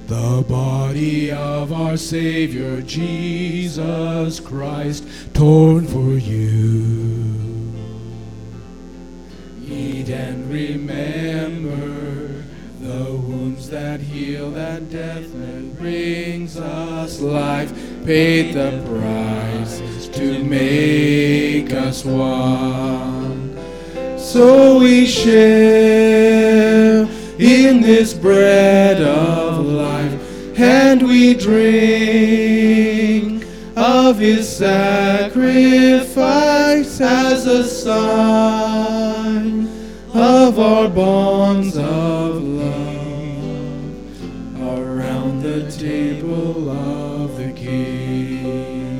the body of our Savior Jesus Christ, torn for you. Eat and remember the wounds that heal, that death that brings us life, paid the price to make us one. So we share in this bread of life, and we drink of his sacrifice as a sign of our bonds of love around the table of the King.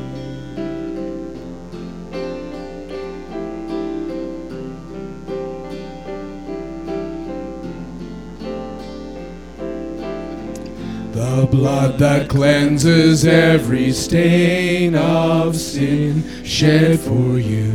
The blood that cleanses every stain of sin, shed for you.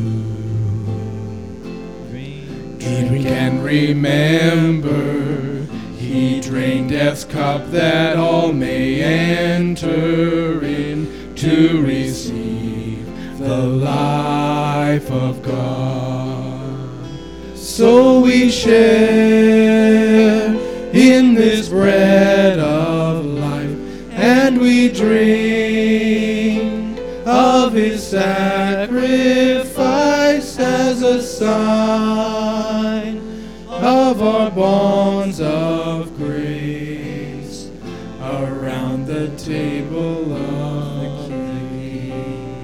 Drink and remember, he drained death's cup that all may enter in to receive the life of God. So we share in this bread of life, and we drink of his sacrifice as a sign of our bonds of grace around the table of the King.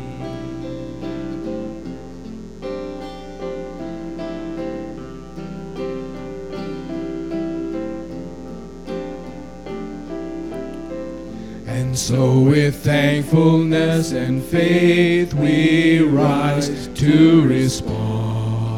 And so with thankfulness and faith we rise to respond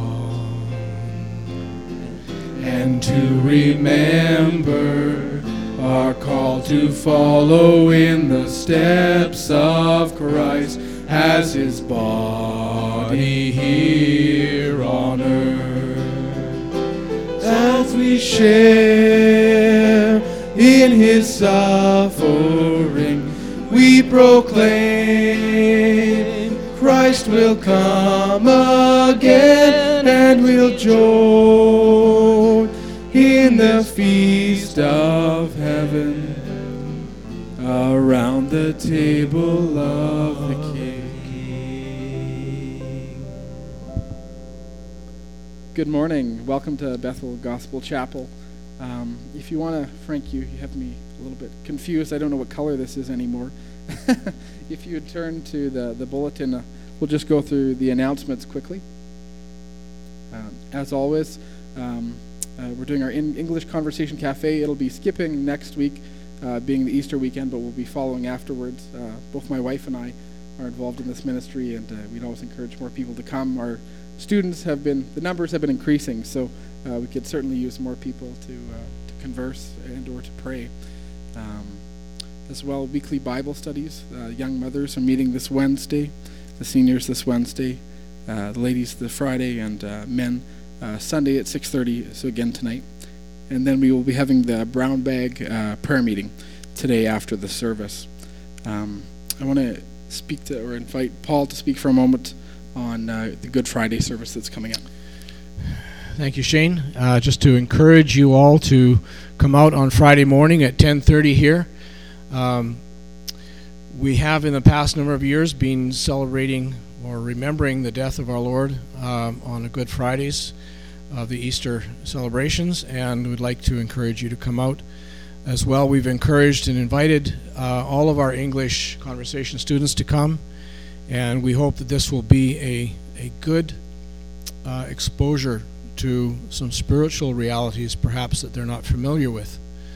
and to remember our call to follow in the steps of Christ as his body here on earth. As we share in his suffering, we proclaim Christ will come again, and we'll join in the feast of heaven around the table of the King. Good morning. Welcome to Bethel Gospel Chapel. If you want to, Frank, you have me a little bit confused. I don't know what color this is anymore. If you would turn to the bulletin, we'll just go through the announcements quickly. As always, we're doing our English Conversation Cafe. It'll be skipping next week, being the Easter weekend, but we'll be following afterwards. Both my wife and I are involved in this ministry, and we'd always encourage more people to come. Our students the numbers have been increasing, so we could certainly use more people to converse and or to pray. As well, weekly Bible studies. Young mothers are meeting this Wednesday, the seniors this Wednesday, the ladies this Friday, and men Sunday at 6:30, so again tonight. And then we will be having the brown bag prayer meeting today after the service. I want to invite Paul to speak for a moment on the Good Friday service that's coming up. Thank you, Shane. Just to encourage you all to come out on Friday morning at 10:30 here. We have in the past number of years been celebrating or remembering the death of our Lord on the Good Fridays of the Easter celebrations, and we'd like to encourage you to come out as well. We've encouraged and invited all of our English conversation students to come, and we hope that this will be a good exposure to some spiritual realities perhaps that they're not familiar with.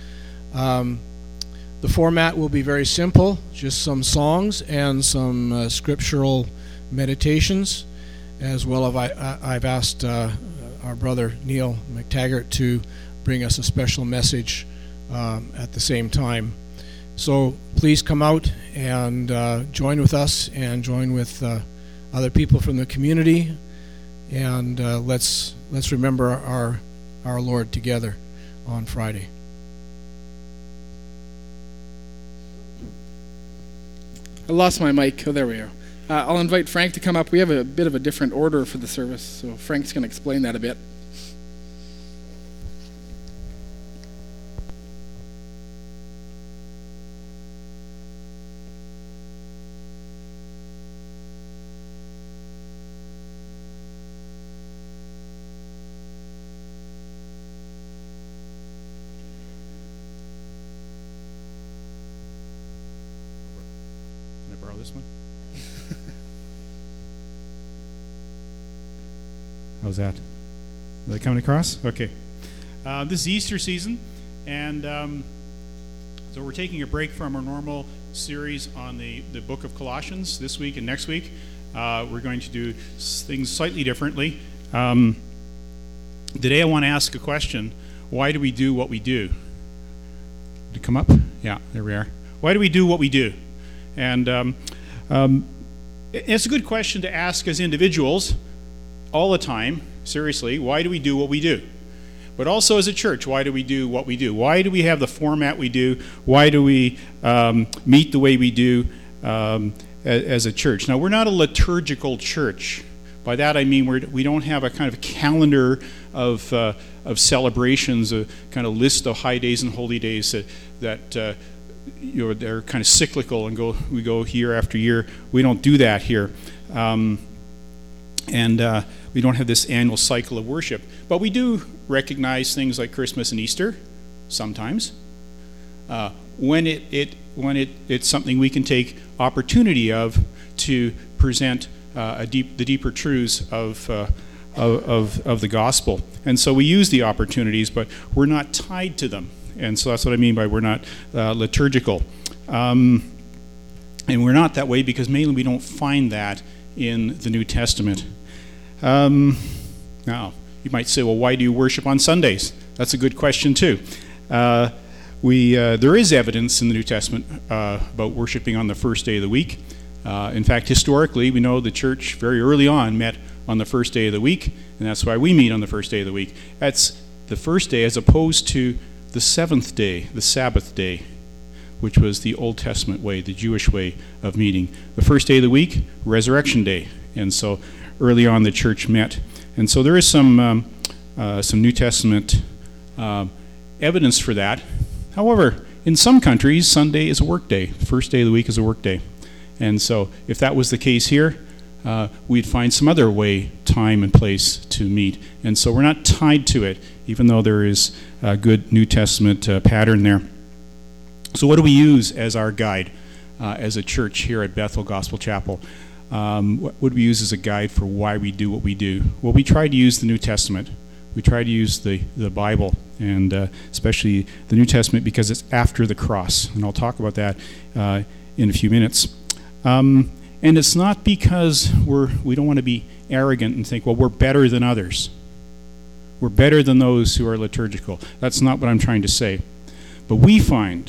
The format will be very simple, just some songs and some scriptural meditations, as well as I've asked our brother Neil McTaggart to bring us a special message at the same time. So please come out and join with us and join with other people from the community, and let's remember our Lord together on Friday. I lost my mic. Oh, there we are. I'll invite Frank to come up. We have a bit of a different order for the service, so Frank's going to explain that a bit. Can I borrow this one? How's that? Is that coming across? Okay. This is Easter season, and so we're taking a break from our normal series on the book of Colossians this week and next week. We're going to do things slightly differently. Today I want to ask a question. Why do we do what we do? Did it come up? Yeah, there we are. Why do we do what we do? And it's a good question to ask as individuals all the time, seriously. Why do we do what we do? But also as a church, why do we do what we do? Why do we have the format we do? Why do we meet the way we do as a church? Now, we're not a liturgical church. By that I mean we don't have a kind of calendar of celebrations, a kind of list of high days and holy days that they're kind of cyclical and we go year after year. We don't do that here. And we don't have this annual cycle of worship. But we do recognize things like Christmas and Easter sometimes. When it's something we can take opportunity of to present the deeper truths of the gospel. And so we use the opportunities, but we're not tied to them. And so that's what I mean by we're not liturgical. And we're not that way because mainly we don't find that in the New Testament. Now, you might say, well, why do you worship on Sundays? That's a good question, too. There is evidence in the New Testament about worshiping on the first day of the week. In fact, historically, we know the church very early on met on the first day of the week, and that's why we meet on the first day of the week. That's the first day as opposed to the seventh day, the Sabbath day, which was the Old Testament way, the Jewish way of meeting. The first day of the week, Resurrection Day. And so early on the church met. And so there is some New Testament evidence for that. However, in some countries, Sunday is a work day. The first day of the week is a work day. And so if that was the case here, we'd find some other way, time and place to meet. And so we're not tied to it, even though there is a good New Testament pattern there. So what do we use as our guide as a church here at Bethel Gospel Chapel? What would we use as a guide for why we do what we do? Well, we try to use the New Testament. We try to use the Bible, and especially the New Testament because it's after the cross. And I'll talk about that in a few minutes. And it's not because we don't want to be arrogant and think, well, we're better than others. We're better than those who are liturgical. That's not what I'm trying to say. But we find,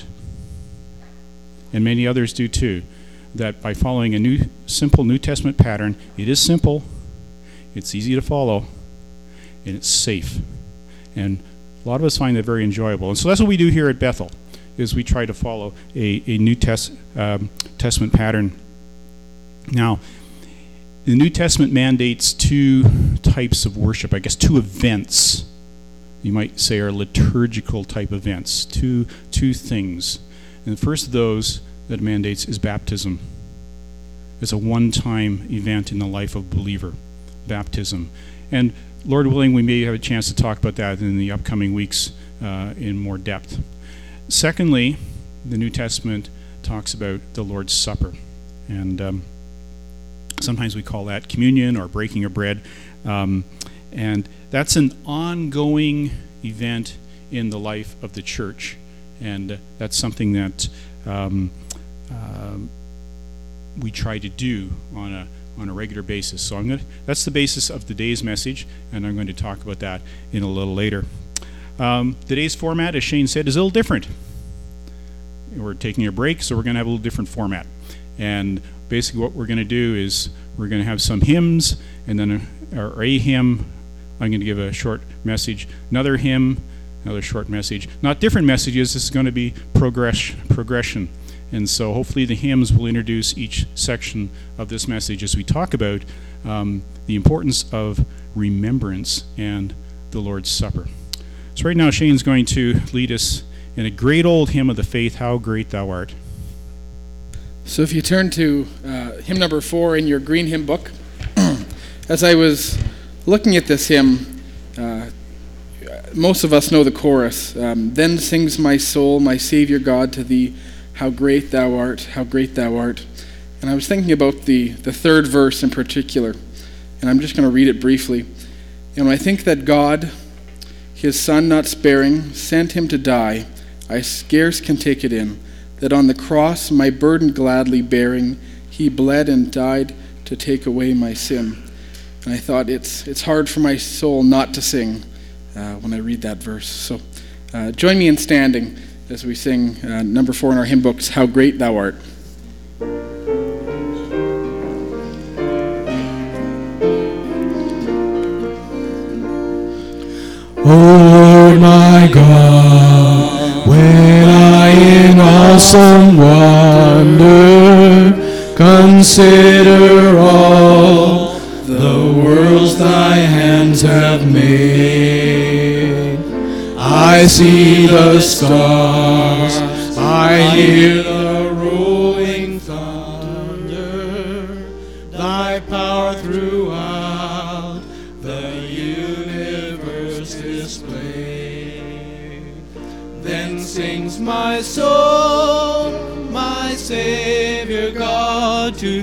and many others do too, that by following a simple New Testament pattern, it is simple, it's easy to follow, and it's safe. And a lot of us find that very enjoyable. And so that's what we do here at Bethel, is we try to follow a New Testament pattern. Now, the New Testament mandates two types of worship, I guess two events. You might say are liturgical type events, two things. And the first of those that mandates is baptism. It's a one-time event in the life of a believer, baptism. And Lord willing, we may have a chance to talk about that in the upcoming weeks in more depth. Secondly, the New Testament talks about the Lord's Supper. And sometimes we call that communion or breaking of bread. And that's an ongoing event in the life of the church. And that's something that we try to do on a regular basis. So that's the basis of today's message, and I'm going to talk about that in a little later. Today's format, as Shane said, is a little different. We're taking a break, so we're going to have a little different format. And basically what we're going to do is we're going to have some hymns, and then a hymn. I'm going to give a short message, another hymn, another short message. Not different messages, this is going to be progression. And so hopefully the hymns will introduce each section of this message as we talk about the importance of remembrance and the Lord's Supper. So right now Shane's going to lead us in a great old hymn of the faith, How Great Thou Art. So if you turn to hymn number 4 in your green hymn book, as I was looking at this hymn, most of us know the chorus. Then sings my soul, my Savior God, to thee, how great thou art, how great thou art. And I was thinking about the third verse in particular, and I'm just going to read it briefly. And I think that God, his Son not sparing, sent him to die. I scarce can take it in, that on the cross, my burden gladly bearing, he bled and died to take away my sin. And I thought it's hard for my soul not to sing when I read that verse. So join me in standing as we sing number 4 in our hymn books, How Great Thou Art. O Lord my God, when I in awesome wonder consider all the worlds thy hands have made, I see the stars, I hear the rolling thunder, thy power throughout the universe displayed. Then sings my soul, my Savior God, to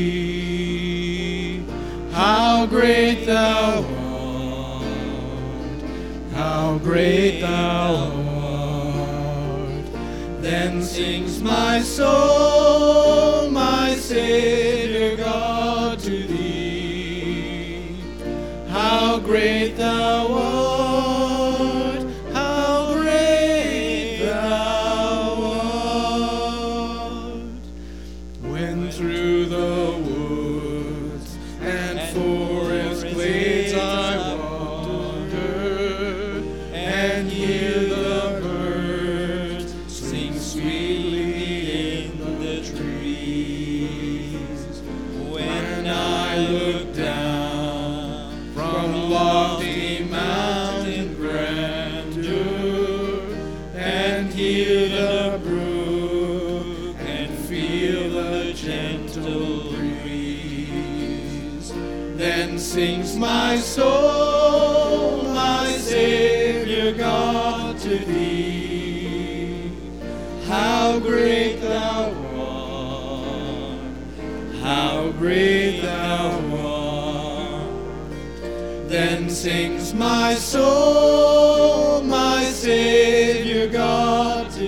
thee, how great thou art, how great thou art. Then sings my soul, my Savior God, to thee, how great thou art, how great thou art. When through the woods and forest glades I wander and hear the birds sing sweetly in the trees, when I look down from lofty mountain grandeur and hear the brook and feel the gentle breeze, then sings my soul, my Savior God, to thee, how great thou art, how great thou art. Then sings my soul, my Savior God, to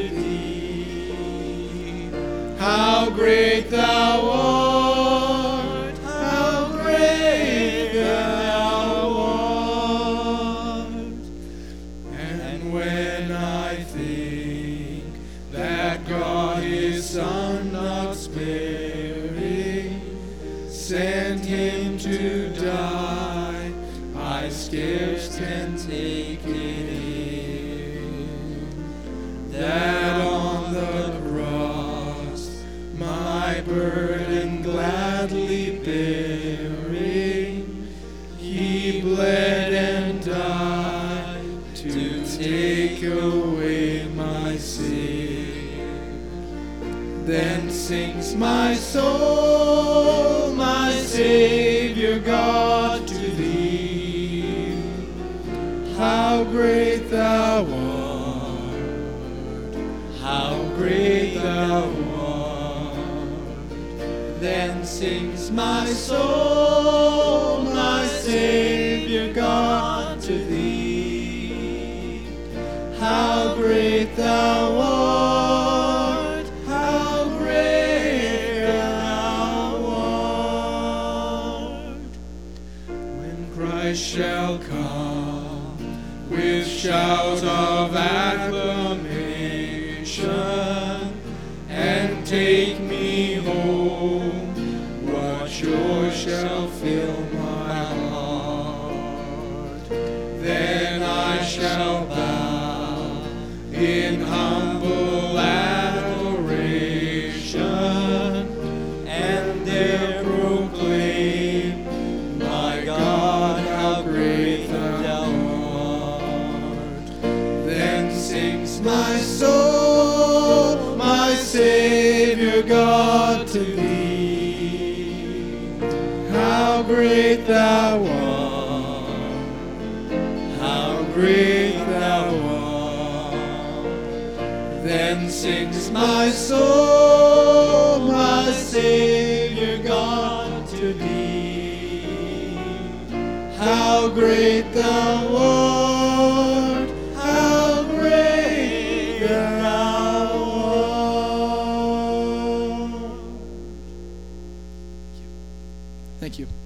thee, how great thou art, how great thou art. And when I think that God his Son not sparing sent him to die, I scarce can take it in, that on the cross my burden gladly bearing, he bled and died to take away my sin. Then sings my soul, my Savior God, to thee, how great thou art, how great thou art. Then sings my soul, my Savior God, to thee, how great thou art, how great thou art. When Christ shall come with shout of acclamation and take me home, what joy shall fill my heart. Then I shall bow in humble adoration how great thou art, how great thou art. Then sings my soul, my Savior God to thee. How great thou art, how great thou art. Thank you.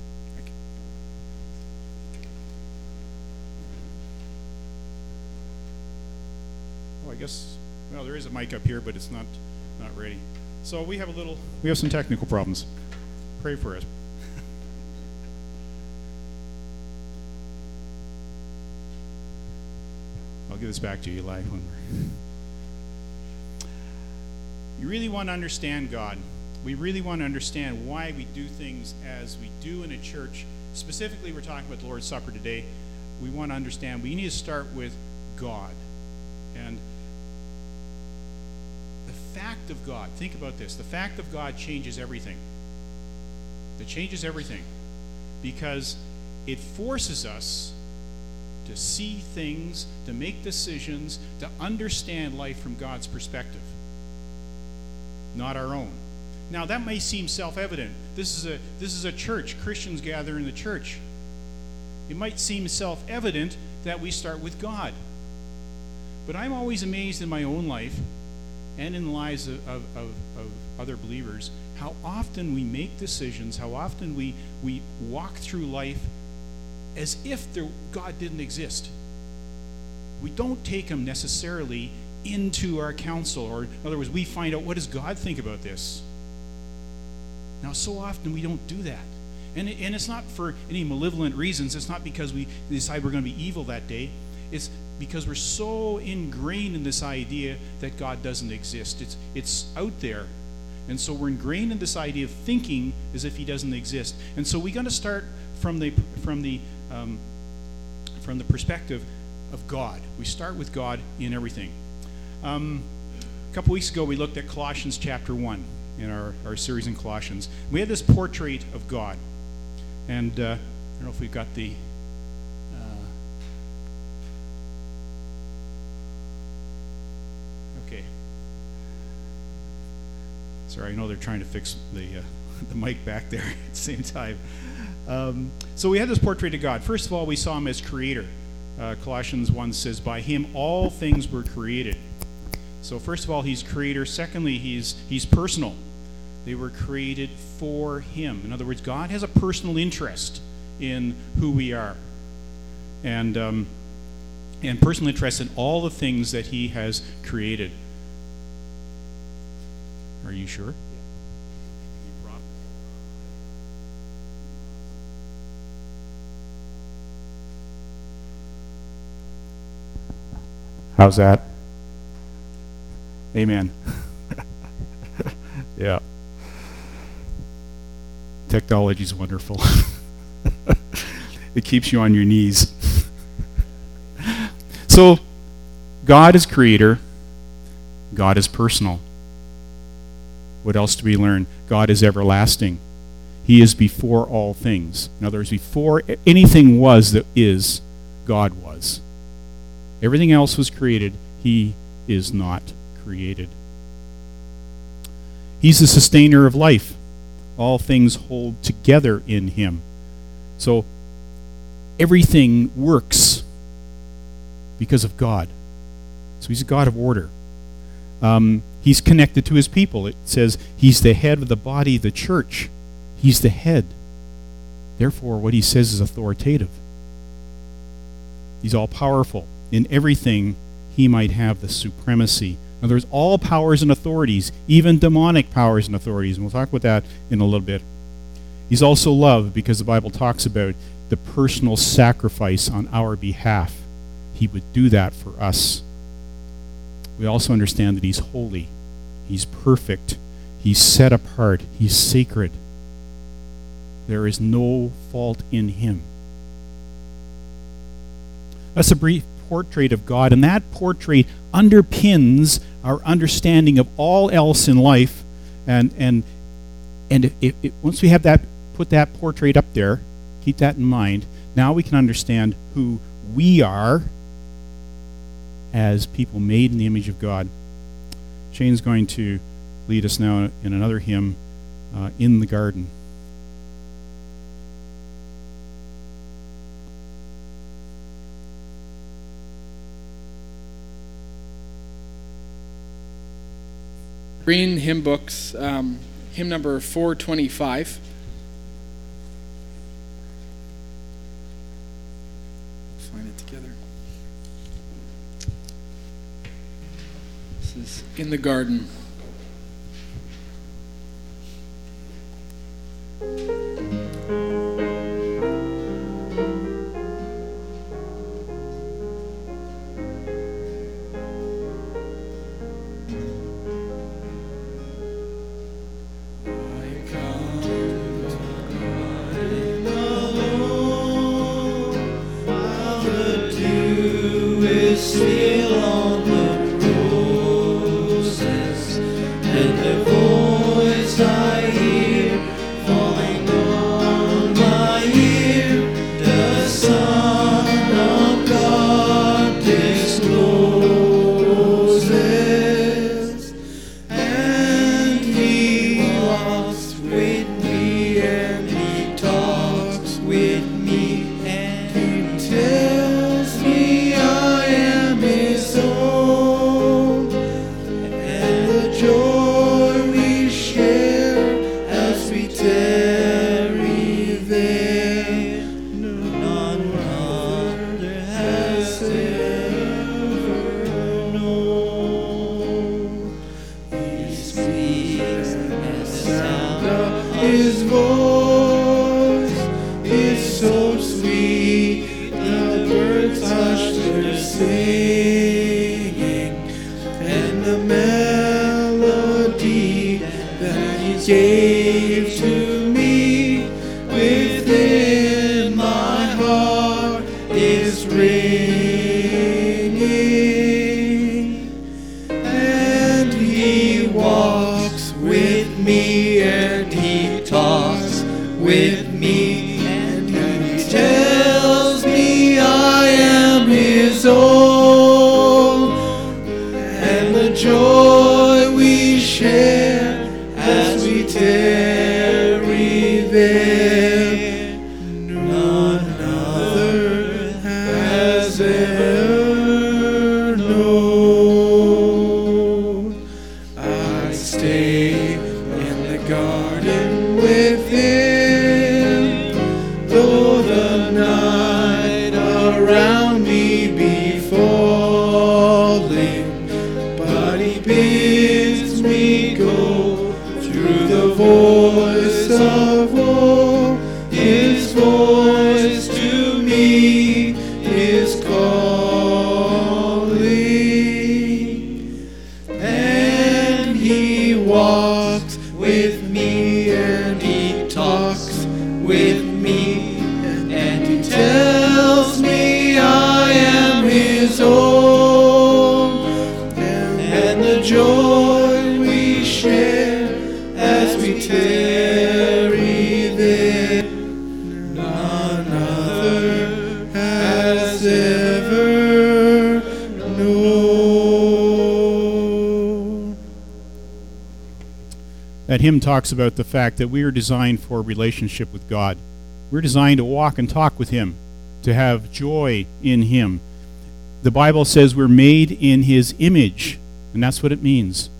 Oh, I guess, well, there is a mic up here, but it's not ready. So we have some technical problems. Pray for us. I'll give this back to you live when you really want to understand God. We really want to understand why we do things as we do in a church. Specifically, we're talking about the Lord's Supper today. We want to understand we need to start with God. And the fact of God, think about this, the fact of God changes everything. It changes everything because it forces us to see things, to make decisions, to understand life from God's perspective, not our own. Now, that may seem self-evident. This is a church. Christians gather in the church. It might seem self-evident that we start with God. But I'm always amazed in my own life and in the lives of other believers how often we make decisions, how often we walk through life as if God didn't exist. We don't take him necessarily into our counsel, or in other words, we find out, what does God think about this? Now, so often we don't do that. And it's not for any malevolent reasons. It's not because we decide we're going to be evil that day. It's because we're so ingrained in this idea that God doesn't exist. It's out there. And so we're ingrained in this idea of thinking as if he doesn't exist. And so we got to start from the perspective of God. We start with God in everything. A couple weeks ago, we looked at Colossians chapter 1 in our series in Colossians. We had this portrait of God. And I don't know if we've got the... okay. Sorry, I know they're trying to fix the mic back there at the same time. So we had this portrait of God. First of all, we saw him as creator. Colossians 1 says, by him all things were created. So first of all, he's creator. Secondly, he's personal. They were created for him. In other words, God has a personal interest in who we are. And personal interest in all the things that he has created. Are you sure? How's that? Amen. Yeah. Technology's wonderful. It keeps you on your knees. So, God is creator. God is personal. What else do we learn? God is everlasting. He is before all things. In other words, before anything was that is, God was. Everything else was created. He is not created. He's the sustainer of life. All things hold together in him. So everything works because of God. So he's a God of order. He's connected to his people. It says he's the head of the body, the church. He's the head. Therefore, what he says is authoritative. He's all-powerful. In everything, he might have the supremacy. In other words, all powers and authorities, even demonic powers and authorities, and we'll talk about that in a little bit. He's also love, because the Bible talks about the personal sacrifice on our behalf. He would do that for us. We also understand that he's holy. He's perfect. He's set apart. He's sacred. There is no fault in him. That's a brief portrait of God, and that portrait underpins our understanding of all else in life. And once we have that put that portrait up there. Keep that in mind. Now we can understand who we are as people made in the image of God. Shane's going to lead us now in another hymn, In the Garden. Green hymn books, hymn number 425. Find it together. This is In the Garden. That hymn talks about the fact that we are designed for a relationship with God. We're designed to walk and talk with Him, to have joy in Him. The Bible says we're made in His image, and that's what it means.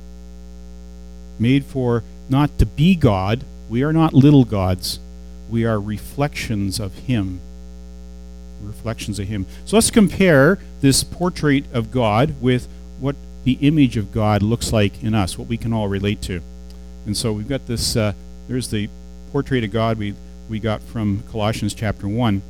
Made for not to be God. We are not little gods. We are reflections of Him. Reflections of Him. So let's compare this portrait of God with what the image of God looks like in us, what we can all relate to. And so we've got this, there's the portrait of God we got from Colossians chapter 1.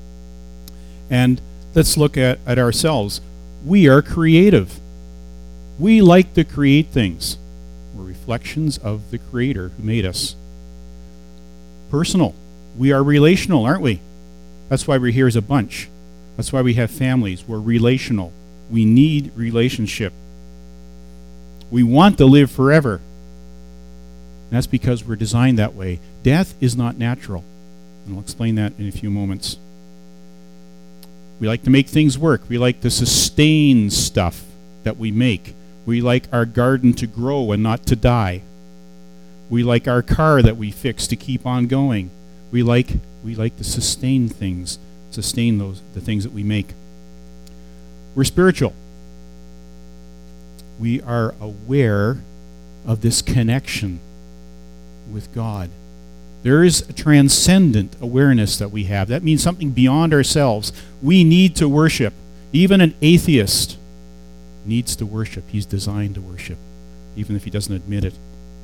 And let's look at ourselves. We are creative. We like to create things. We're reflections of the Creator who made us. Personal. We are relational, aren't we? That's why we're here as a bunch. That's why we have families. We're relational. We need relationship. We want to live forever. And that's because we're designed that way. Death is not natural. And I'll explain that in a few moments. We like to make things work. We like to sustain stuff that we make. We like our garden to grow and not to die. We like our car that we fix to keep on going. We like to sustain things, the things that we make. We're spiritual. We are aware of this connection with God. There is a transcendent awareness that we have. That means something beyond ourselves. We need to worship. Even an atheist needs to worship. He's designed to worship, even if he doesn't admit it.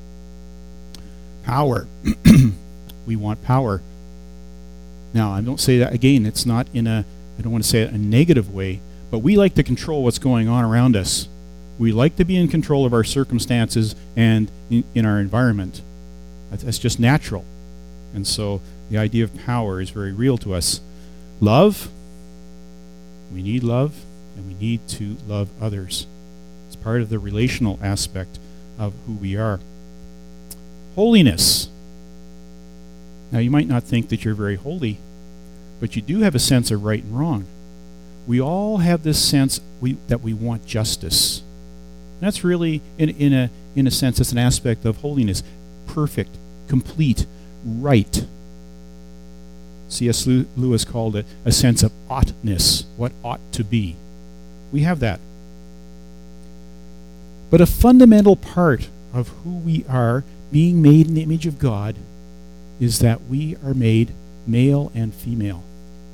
Power. We want power. Now, I don't say that, again, it's not I don't want to say it in a negative way, but we like to control what's going on around us. We like to be in control of our circumstances and in our environment. That's just natural. And so the idea of power is very real to us. Love. We need love, and we need to love others. It's part of the relational aspect of who we are. Holiness. Now, you might not think that you're very holy, but you do have a sense of right and wrong. We all have this sense that we want justice. And that's really, in a sense, it's an aspect of holiness. Perfect, complete, right. C.S. Lewis called it a sense of oughtness, what ought to be. We have that. But a fundamental part of who we are, being made in the image of God, is that we are made male and female.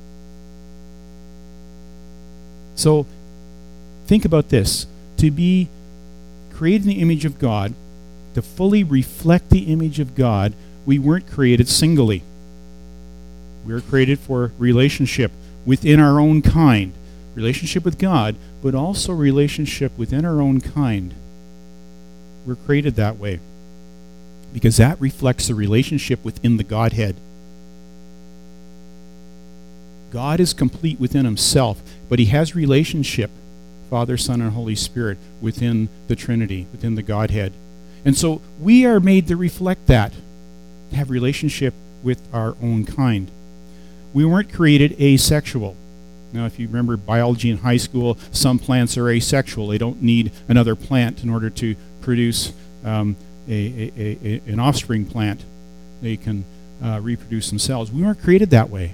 So think about this. To be created in the image of God, to fully reflect the image of God, we weren't created singly. We were created for relationship within our own kind. Relationship with God, but also relationship within our own kind. We're created that way, because that reflects the relationship within the Godhead. God is complete within himself, but he has relationship, Father, Son, and Holy Spirit, within the Trinity, within the Godhead. And so we are made to reflect that, to have relationship with our own kind. We weren't created asexual. Now, if you remember biology in high school, some plants are asexual. They don't need another plant in order to produce an offspring plant. They can reproduce themselves. We weren't created that way.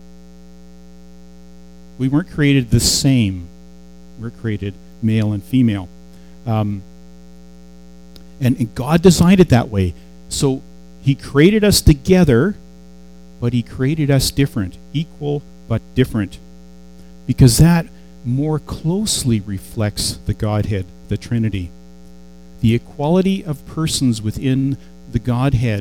We weren't created the same. We're created male and female. And God designed it that way. So he created us together, but he created us different, equal but different, because that more closely reflects the Godhead, the Trinity. The equality of persons within the Godhead,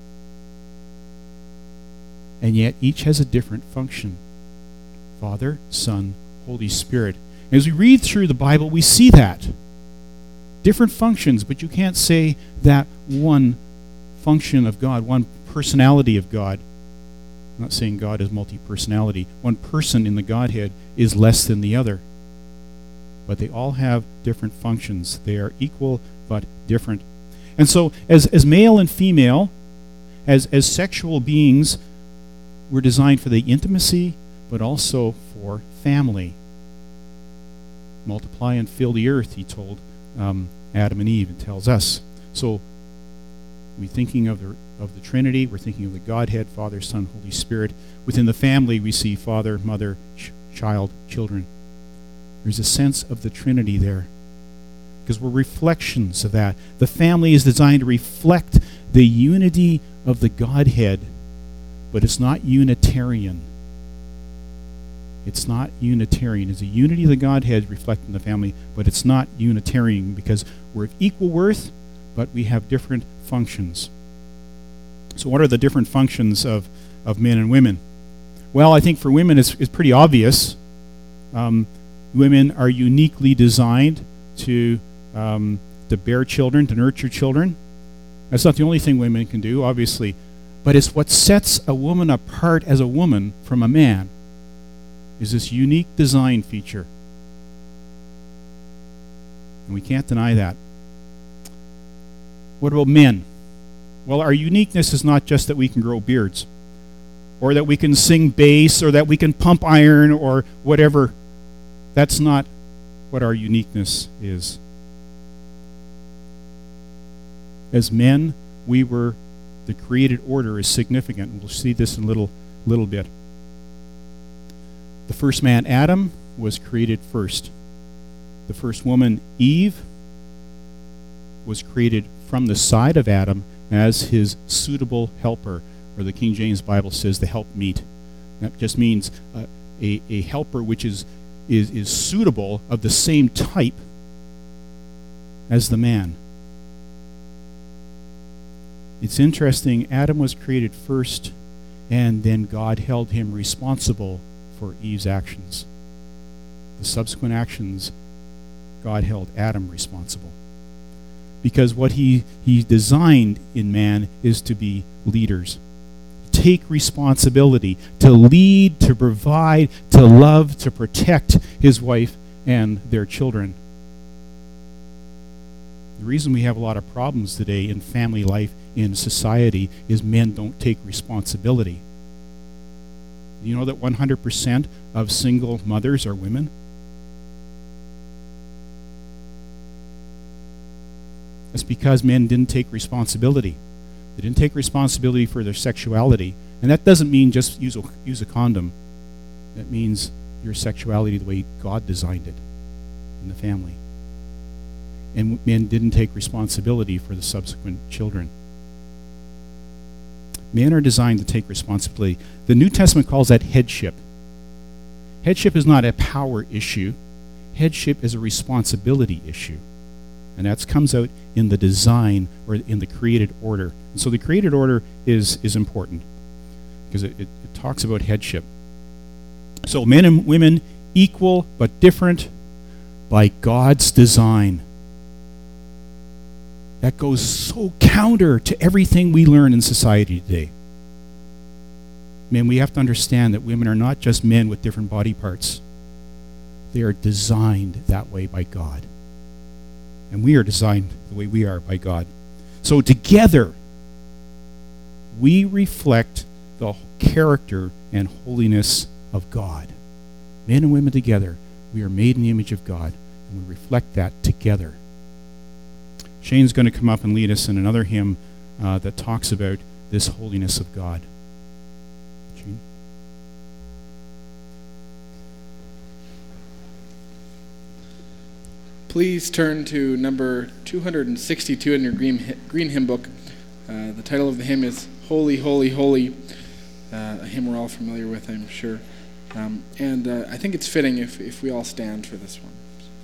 and yet each has a different function. Father, Son, Holy Spirit. As we read through the Bible, we see that. Different functions, but you can't say that one function of God, one personality of God. I'm not saying God is multi-personality. One person in the Godhead is less than the other. But they all have different functions. They are equal but different. And so as male and female, as sexual beings, we're designed for the intimacy, but also for family. Multiply and fill the earth, he told Adam and Eve, and tells us. So we're thinking of the Trinity, we're thinking of the Godhead, Father, Son, Holy Spirit. Within the family, we see father, mother, child, children. There's a sense of the Trinity there, because we're reflections of that. The family is designed to reflect the unity of the Godhead, but it's not Unitarian. It's not Unitarian. It's a unity of the Godhead reflected in the family, but it's not Unitarian, because we're of equal worth, but we have different functions. So what are the different functions of men and women? Well, I think for women it's pretty obvious. Women are uniquely designed to bear children, to nurture children. That's not the only thing women can do, obviously, but it's what sets a woman apart as a woman from a man, is this unique design feature. And we can't deny that. What about men? Well, our uniqueness is not just that we can grow beards, or that we can sing bass, or that we can pump iron, or whatever. That's not what our uniqueness is. As men, the created order is significant. We'll see this in a little bit. The first man, Adam, was created first. The first woman, Eve, was created from the side of Adam as his suitable helper, or the King James Bible says the helpmeet. That just means a helper which is suitable, of the same type as the man. It's interesting, Adam was created first, and then God held him responsible for Eve's actions. The subsequent actions, God held Adam responsible. Because what he designed in man is to be leaders. Take responsibility, to lead, to provide, to love, to protect his wife and their children. The reason we have a lot of problems today in family life, in society, is men don't take responsibility. You know that 100% of single mothers are women? That's because men didn't take responsibility. They didn't take responsibility for their sexuality. And that doesn't mean just use a condom. That means your sexuality the way God designed it in the family. And men didn't take responsibility for the subsequent children. Men are designed to take responsibility. The New Testament calls that headship. Headship is not a power issue. Headship is a responsibility issue. And that comes out in the design, or in the created order. And so the created order is important because it talks about headship. So men and women, equal but different by God's design. That goes so counter to everything we learn in society today. Men, we have to understand that women are not just men with different body parts. They are designed that way by God. And we are designed the way we are by God. So together, we reflect the character and holiness of God. Men and women together, we are made in the image of God, and we reflect that together. Shane's going to come up and lead us in another hymn that talks about this holiness of God. Shane? Please turn to number 262 in your green hymn book. The title of the hymn is Holy, Holy, Holy, a hymn we're all familiar with, I'm sure. And I think it's fitting if we all stand for this one.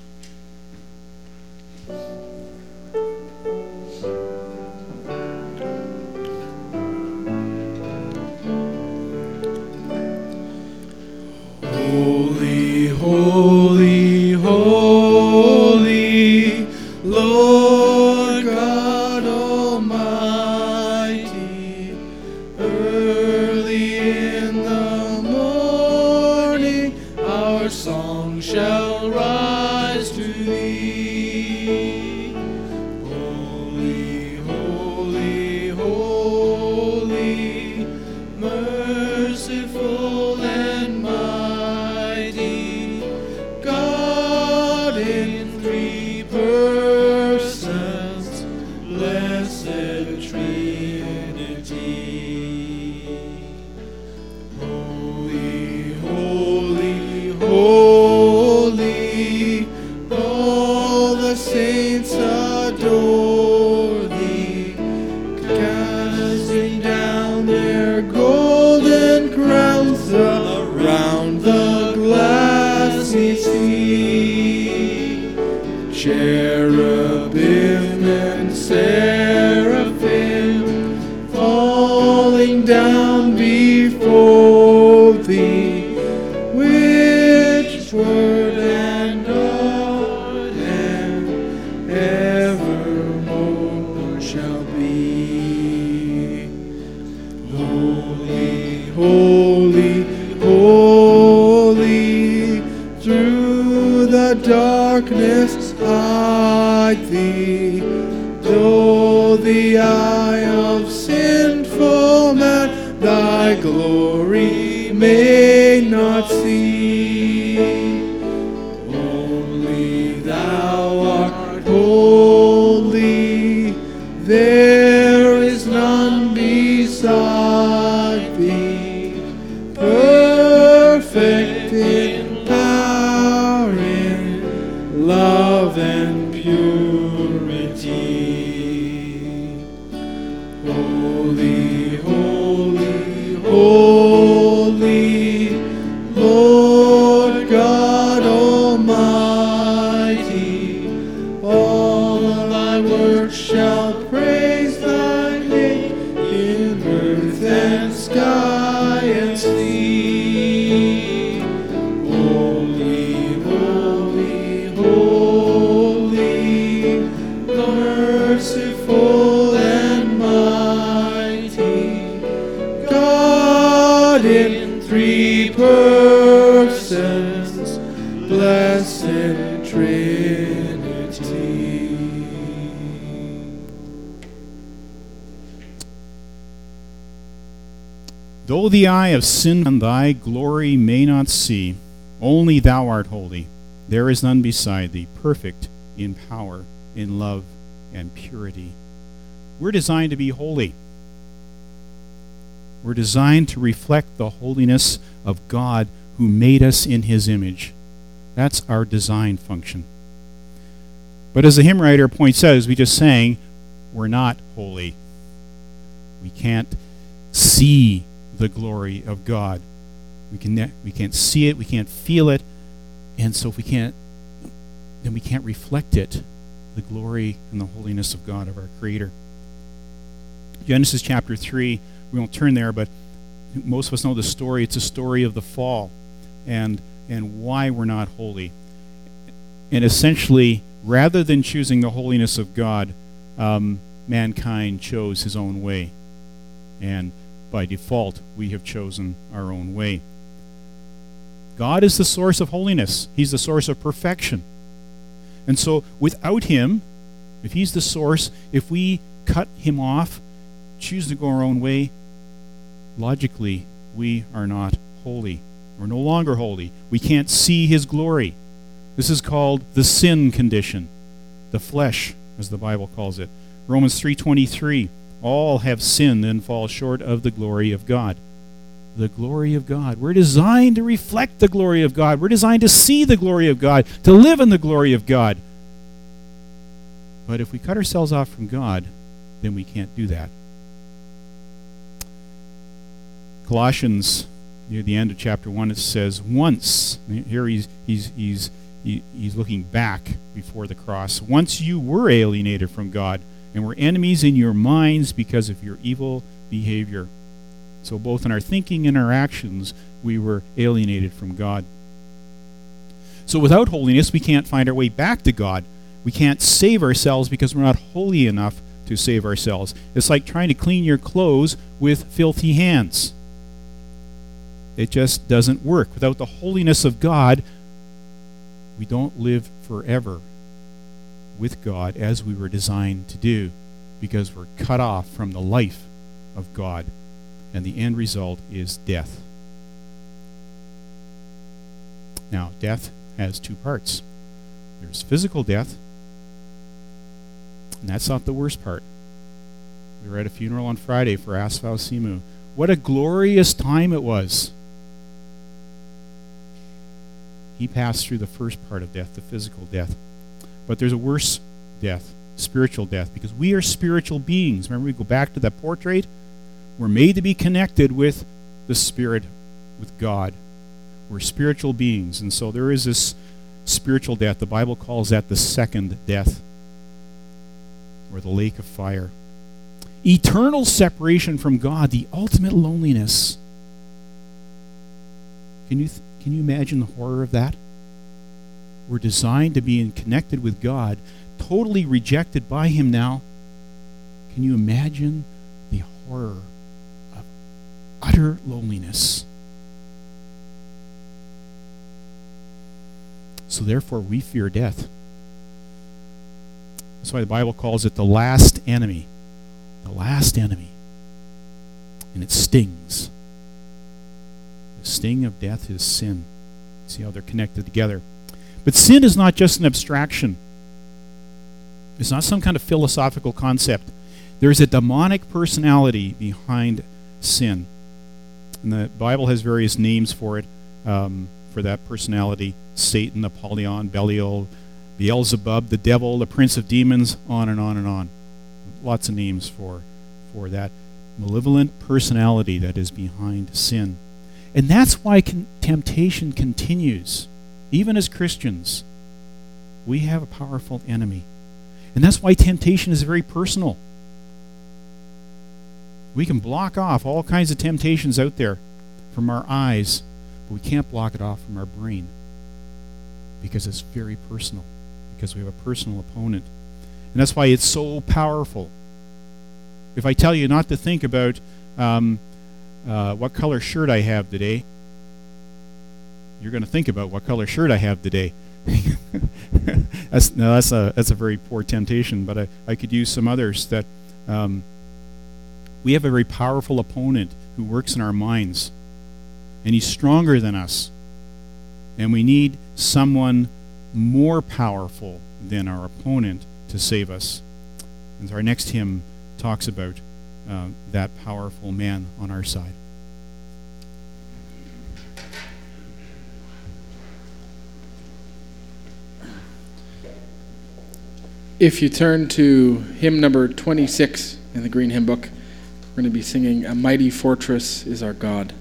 Holy, holy, holy, Lord God Almighty, early in the morning our song shall rise to thee. Holy, holy, holy, merciful and mighty, God in three persons, blessed Trinity. Holy, holy, holy, all the saints adore thee, casting down their golden crowns around the glassy sea. Cherubim and seraphim falling down before thee, which word and God and evermore shall be. Holy, holy, holy, through the darkness hide thee, though the eye of may not see. Only thou art holy, there is none beside thee, perfect in power, in love and purity. Holy, holy, holy, Lord God Almighty, all thy works shall praise thy name in earth and sky and sea. Holy, holy, holy, merciful and mighty, God in three persons, blessed Trinity. Though the eye of sin and thy glory may not see, only thou art holy. There is none beside thee, perfect in power, in love, and purity. We're designed to be holy. We're designed to reflect the holiness of God who made us in his image. That's our design function. But as the hymn writer points out, as we just sang, we're not holy. We can't see the glory of God. We can't see it, we can't feel it, and so if we can't, then we can't reflect it, the glory and the holiness of God, of our Creator. Genesis chapter 3, we won't turn there, but most of us know the story. It's a story of the fall and why we're not holy. And essentially, rather than choosing the holiness of God, mankind chose his own way. And by default, we have chosen our own way. God is the source of holiness. He's the source of perfection. And so without him, if he's the source, if we cut him off, choose to go our own way, logically, we are not holy. We're no longer holy. We can't see his glory. This is called the sin condition, the flesh, as the Bible calls it. Romans 3:23, all have sinned and fall short of the glory of God. The glory of God. We're designed to reflect the glory of God. We're designed to see the glory of God, to live in the glory of God. But if we cut ourselves off from God, then we can't do that. Colossians, near the end of chapter 1, it says, once, here he's looking back before the cross, once you were alienated from God and were enemies in your minds because of your evil behavior. So both in our thinking and our actions, we were alienated from God. So without holiness, we can't find our way back to God. We can't save ourselves because we're not holy enough to save ourselves. It's like trying to clean your clothes with filthy hands. It just doesn't work. Without the holiness of God, we don't live forever with God as we were designed to do, because we're cut off from the life of God. And the end result is death. Now, death has two parts. There's physical death, and that's not the worst part. We were at a funeral on Friday for Asfau Simu. What a glorious time it was. He passed through the first part of death, the physical death. But there's a worse death, spiritual death, because we are spiritual beings. Remember, we go back to that portrait? We're made to be connected with the Spirit, with God. We're spiritual beings, and so there is this spiritual death. The Bible calls that the second death, or the lake of fire. Eternal separation from God, the ultimate loneliness. Can you imagine the horror of that? We're designed to be connected with God, totally rejected by him now. Can you imagine the horror of utter loneliness? So therefore we fear death. That's why the Bible calls it the last enemy. The last enemy. And it stings. The sting of death is sin. See how they're connected together. But sin is not just an abstraction. It's not some kind of philosophical concept. There's a demonic personality behind sin. And the Bible has various names for it, for that personality. Satan, Apollyon, Belial, Beelzebub, the devil, the prince of demons, on and on and on. Lots of names for that malevolent personality that is behind sin. And that's why temptation continues. Even as Christians, we have a powerful enemy. And that's why temptation is very personal. We can block off all kinds of temptations out there from our eyes, but we can't block it off from our brain because it's very personal, because we have a personal opponent. And that's why it's so powerful. If I tell you not to think about what color shirt I have today, you're going to think about what color shirt I have today. That's a very poor temptation, but I could use some others that we have a very powerful opponent who works in our minds, and he's stronger than us, and we need someone more powerful than our opponent to save us. And so our next hymn talks about that powerful man on our side. If you turn to hymn number 26 in the Green Hymn Book, we're going to be singing "A Mighty Fortress is Our God."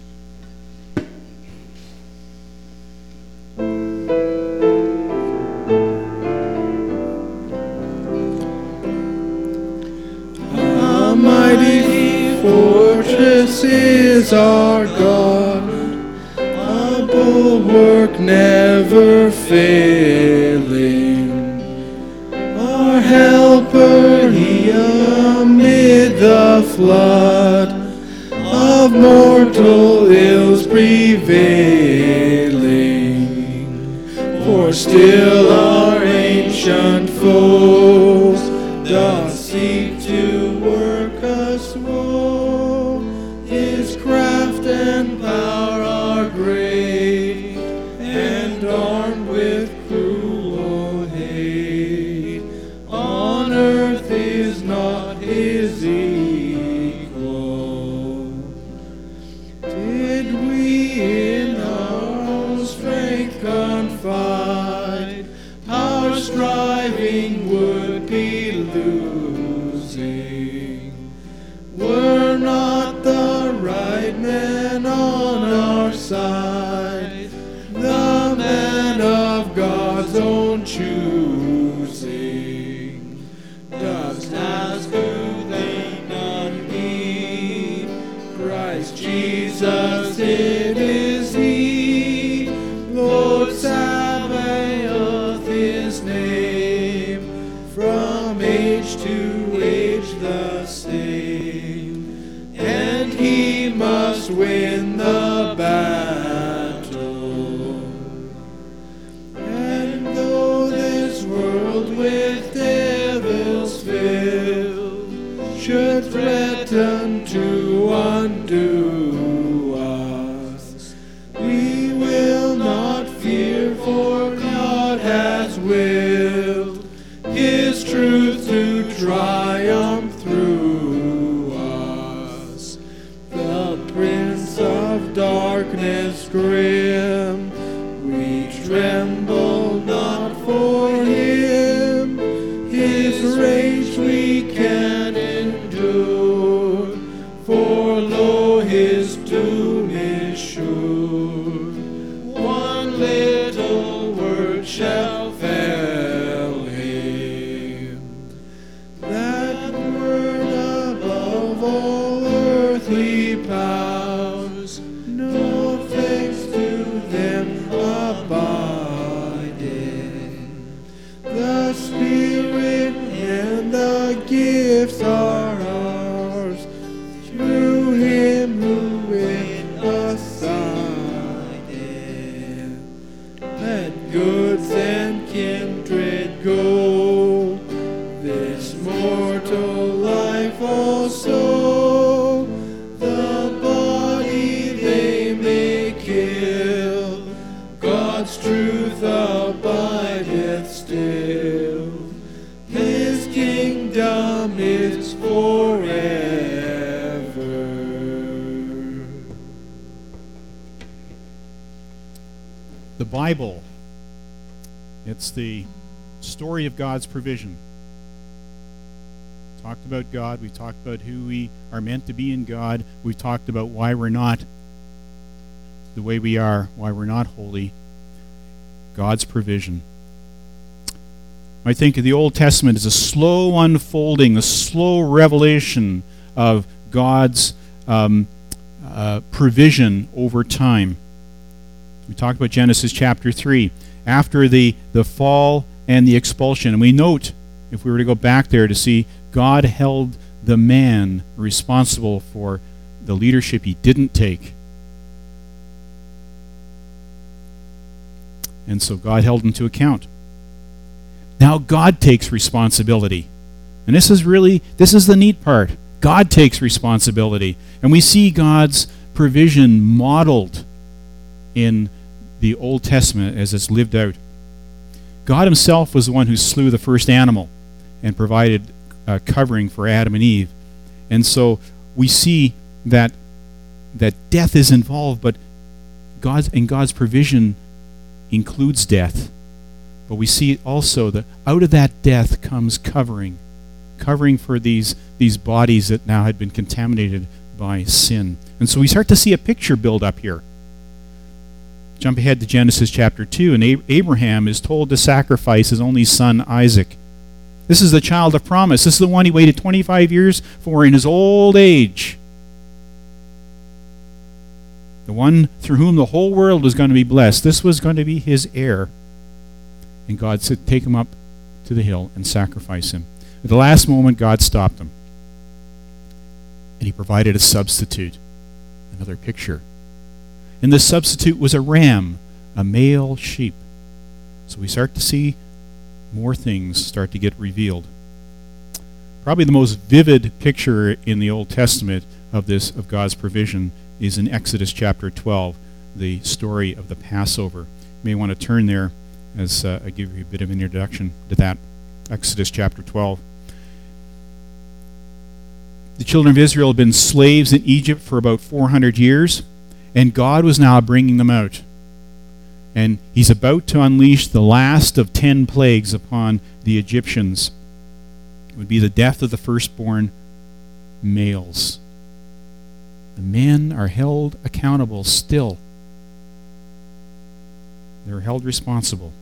A mighty fortress is our God, a bulwark never failing. Our helper, he amid the flood of mortal ills prevailing. For still our ancient foes doth seek to work us woe. His craft and power are great, and armed with cruel hate. On earth is not his equal. Did we in our own strength confide, our striving would be losing. Were not the right man on our side, the man of God's own choosing. Dost ask who they not be? Christ Jesus, it is he. Lord Sabaoth, his name, from age to age the same. And he must win the battle. And though this world with devils filled should threaten to undo us, we will not fear, for God has willed his truth to triumph through us. The Prince of Darkness grim, we tremble not for him. His rage we can endure, for lo, his doom is sure. One little word shall fell him. That word above all earthly powers, no thanks to them abiding. The Spirit and the gifts are ours, through him who in us abides. God's truth abideth still. His kingdom is forever. The Bible, it's the story of God's provision. We talked about God. We talked about who we are meant to be in God. We talked about why we're not the way we are, why we're not holy. God's provision. I think of the Old Testament as a slow unfolding, a slow revelation of God's provision over time. We talked about Genesis chapter 3. After the fall and the expulsion, and we note, if we were to go back there to see, God held the man responsible for the leadership he didn't take. And so God held him to account. Now God takes responsibility. And this is the neat part. God takes responsibility. And we see God's provision modeled in the Old Testament as it's lived out. God himself was the one who slew the first animal and provided covering for Adam and Eve. And so we see that death is involved, but God's provision includes death. But we see also that out of that death comes covering for these bodies that now had been contaminated by sin. And so we start to see a picture build up here. Jump ahead to Genesis chapter 2, and Abraham is told to sacrifice his only son Isaac. This is the child of promise. This is the one he waited 25 years for in his old age. The one through whom the whole world was going to be blessed. This was going to be his heir. And God said, take him up to the hill and sacrifice him. At the last moment, God stopped him. And he provided a substitute. Another picture. And the substitute was a ram, a male sheep. So we start to see more things start to get revealed. Probably the most vivid picture in the Old Testament of God's provision is in Exodus chapter 12, the story of the Passover. You may want to turn there as I give you a bit of an introduction to that. Exodus chapter 12. The children of Israel had been slaves in Egypt for about 400 years, and God was now bringing them out. And he's about to unleash the last of 10 plagues upon the Egyptians. It would be the death of the firstborn males. The men are held accountable still. They're held responsible.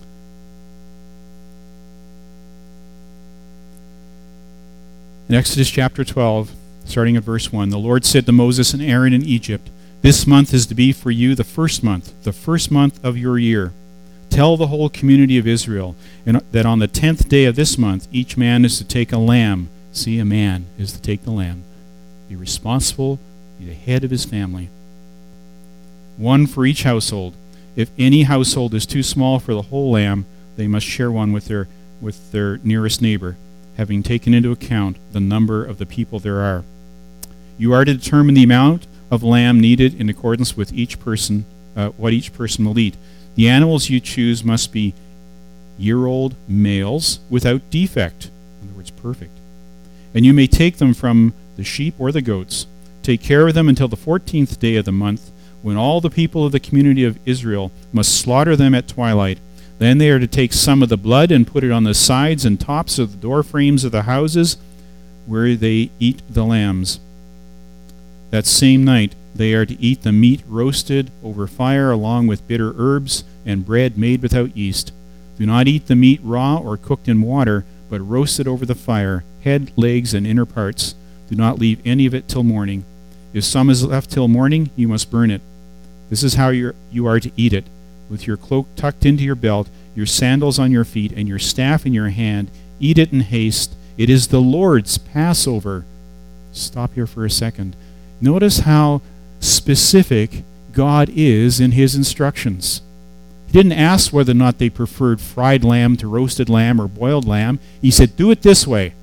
In Exodus chapter 12, starting at verse 1, the Lord said to Moses and Aaron in Egypt, this month is to be for you the first month of your year. Tell the whole community of Israel that on the 10th day of this month, each man is to take a lamb. See, a man is to take the lamb. Be responsible, be the head of his family. One for each household. If any household is too small for the whole lamb, they must share one with their nearest neighbor, having taken into account the number of the people there are. You are to determine the amount of lamb needed in accordance with what each person will eat. The animals you choose must be year-old males without defect. In other words, perfect. And you may take them from the sheep or the goats. Take care of them until the 14th day of the month, when all the people of the community of Israel must slaughter them at twilight. Then they are to take some of the blood and put it on the sides and tops of the door frames of the houses where they eat the lambs. That same night they are to eat the meat roasted over fire along with bitter herbs and bread made without yeast. Do not eat the meat raw or cooked in water, but roasted over the fire, head, legs, and inner parts. Do not leave any of it till morning. If some is left till morning, you must burn it. This is how you are to eat it, with your cloak tucked into your belt, your sandals on your feet, and your staff in your hand. Eat it in haste. It is the Lord's Passover. Stop here for a second. Notice how specific God is in his instructions. He didn't ask whether or not they preferred fried lamb to roasted lamb or boiled lamb. He said, do it this way.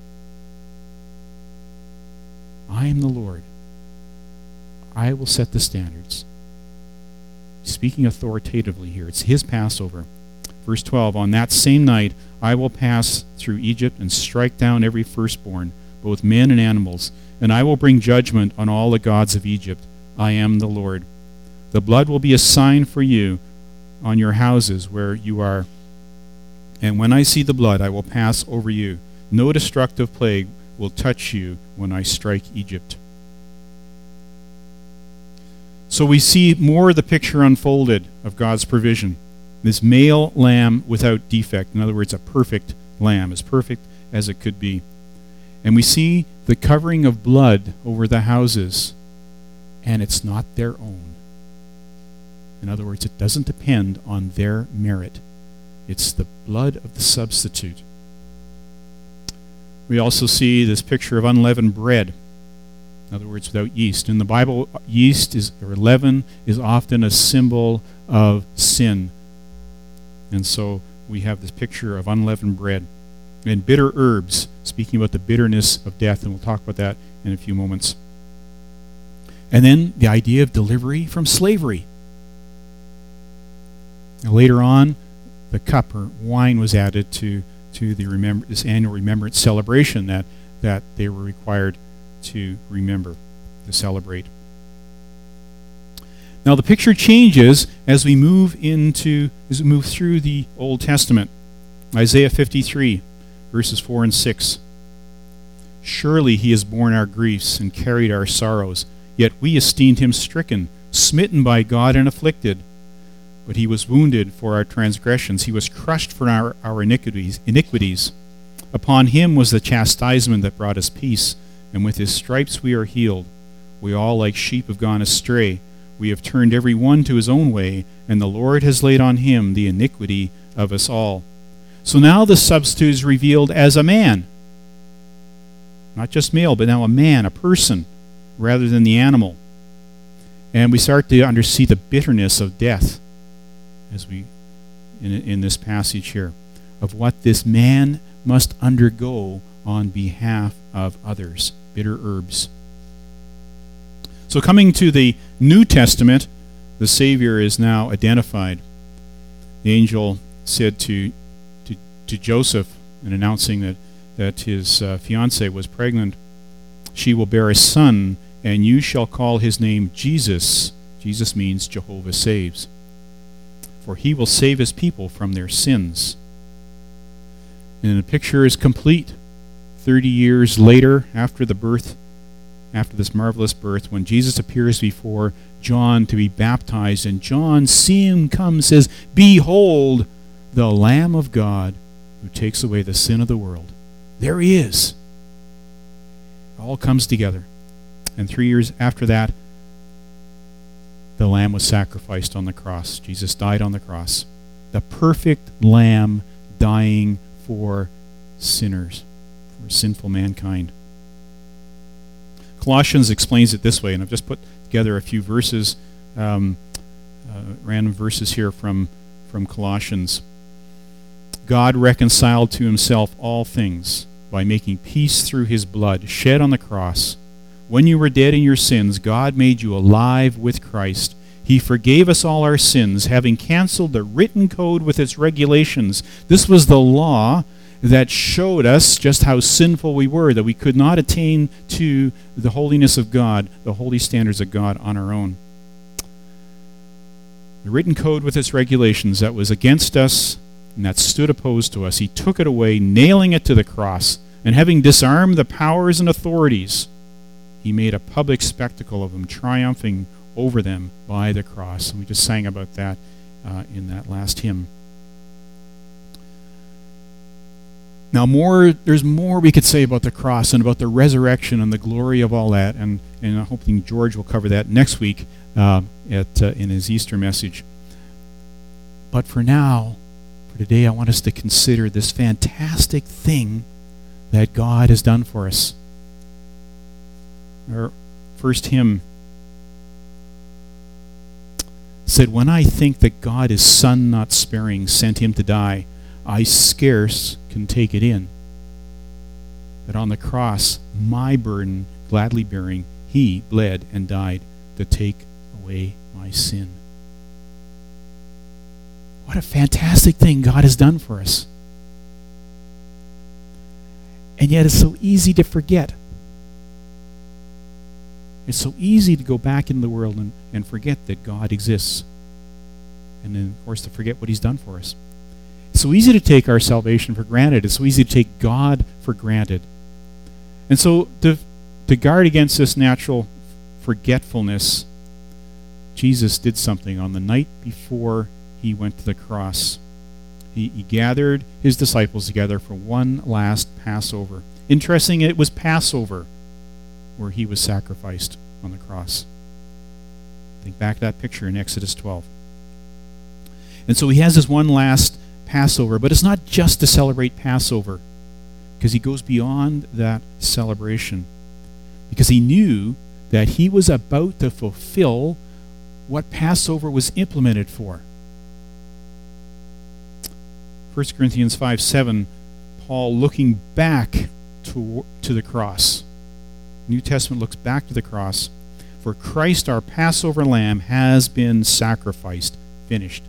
I am the Lord. I will set the standards. He's speaking authoritatively here. It's his Passover. Verse 12, on that same night I will pass through Egypt and strike down every firstborn, both men and animals, and I will bring judgment on all the gods of Egypt. I am the Lord. The blood will be a sign for you on your houses where you are. And when I see the blood, I will pass over you. No destructive plague will touch you when I strike Egypt. So we see more of the picture unfolded of God's provision. This male lamb without defect. In other words, a perfect lamb, as perfect as it could be. And we see the covering of blood over the houses, and it's not their own. In other words, it doesn't depend on their merit. It's the blood of the substitute. We also see this picture of unleavened bread. In other words, without yeast. In the Bible, leaven is often a symbol of sin. And so we have this picture of unleavened bread. And bitter herbs, speaking about the bitterness of death, and we'll talk about that in a few moments. And then the idea of delivery from slavery. Now, later on, the cup or wine was added to this annual remembrance celebration that they were required to remember, to celebrate. Now the picture changes as we move through the Old Testament. Isaiah 53, verses 4 and 6. Surely he has borne our griefs and carried our sorrows, yet we esteemed him stricken, smitten by God and afflicted. But he was wounded for our transgressions, he was crushed for our iniquities. Upon him was the chastisement that brought us peace, and with his stripes we are healed. We all like sheep have gone astray. We have turned every one to his own way, and the Lord has laid on him the iniquity of us all. So now the substitute is revealed as a man. Not just male, but now a man, a person, rather than the animal. And we start to see the bitterness of death as we in this passage here, of what this man must undergo on behalf of others. Bitter herbs. So coming to the New Testament, the Savior is now identified. The angel said to Joseph, in announcing that his fiancée was pregnant, she will bear a son, and you shall call his name Jesus. Jesus means Jehovah saves. For he will save his people from their sins. And the picture is complete. 30 years later, after this marvelous birth, when Jesus appears before John to be baptized, and John, seeing him come, says, "Behold, the Lamb of God who takes away the sin of the world." There he is. It all comes together. And 3 years after that, the Lamb was sacrificed on the cross. Jesus died on the cross. The perfect Lamb dying for sinners, for sinful mankind. Colossians explains it this way, and I've just put together a few verses, random verses here from Colossians. God reconciled to himself all things by making peace through his blood shed on the cross. When you were dead in your sins, God made you alive with Christ. He forgave us all our sins, having canceled the written code with its regulations. This was the law that showed us just how sinful we were, that we could not attain to the holiness of God, the holy standards of God on our own. The written code with its regulations that was against us and that stood opposed to us, he took it away, nailing it to the cross, and having disarmed the powers and authorities, he made a public spectacle of them, triumphing over them by the cross. And we just sang about that in that last hymn. Now, there's more we could say about the cross and about the resurrection and the glory of all that, and I'm hoping George will cover that next week in his Easter message. But for now, for today, I want us to consider this fantastic thing that God has done for us. Our first hymn said, "When I think that God his Son not sparing sent him to die, I scarce can take it in, that on the cross, my burden gladly bearing, he bled and died to take away my sin." What a fantastic thing God has done for us. And yet it's so easy to forget. It's so easy to go back into the world and forget that God exists. And then, of course, to forget what he's done for us. It's so easy to take our salvation for granted. It's so easy to take God for granted. And so to guard against this natural forgetfulness, Jesus did something on the night before he went to the cross. He gathered his disciples together for one last Passover. Interesting, it was Passover where he was sacrificed on the cross. Think back to that picture in Exodus 12. And so he has this one last Passover, but it's not just to celebrate Passover, because he goes beyond that celebration, because he knew that he was about to fulfill what Passover was implemented for. 1 Corinthians 5:7, Paul looking back to the cross. New Testament looks back to the cross. For Christ, our Passover lamb, has been sacrificed, finished.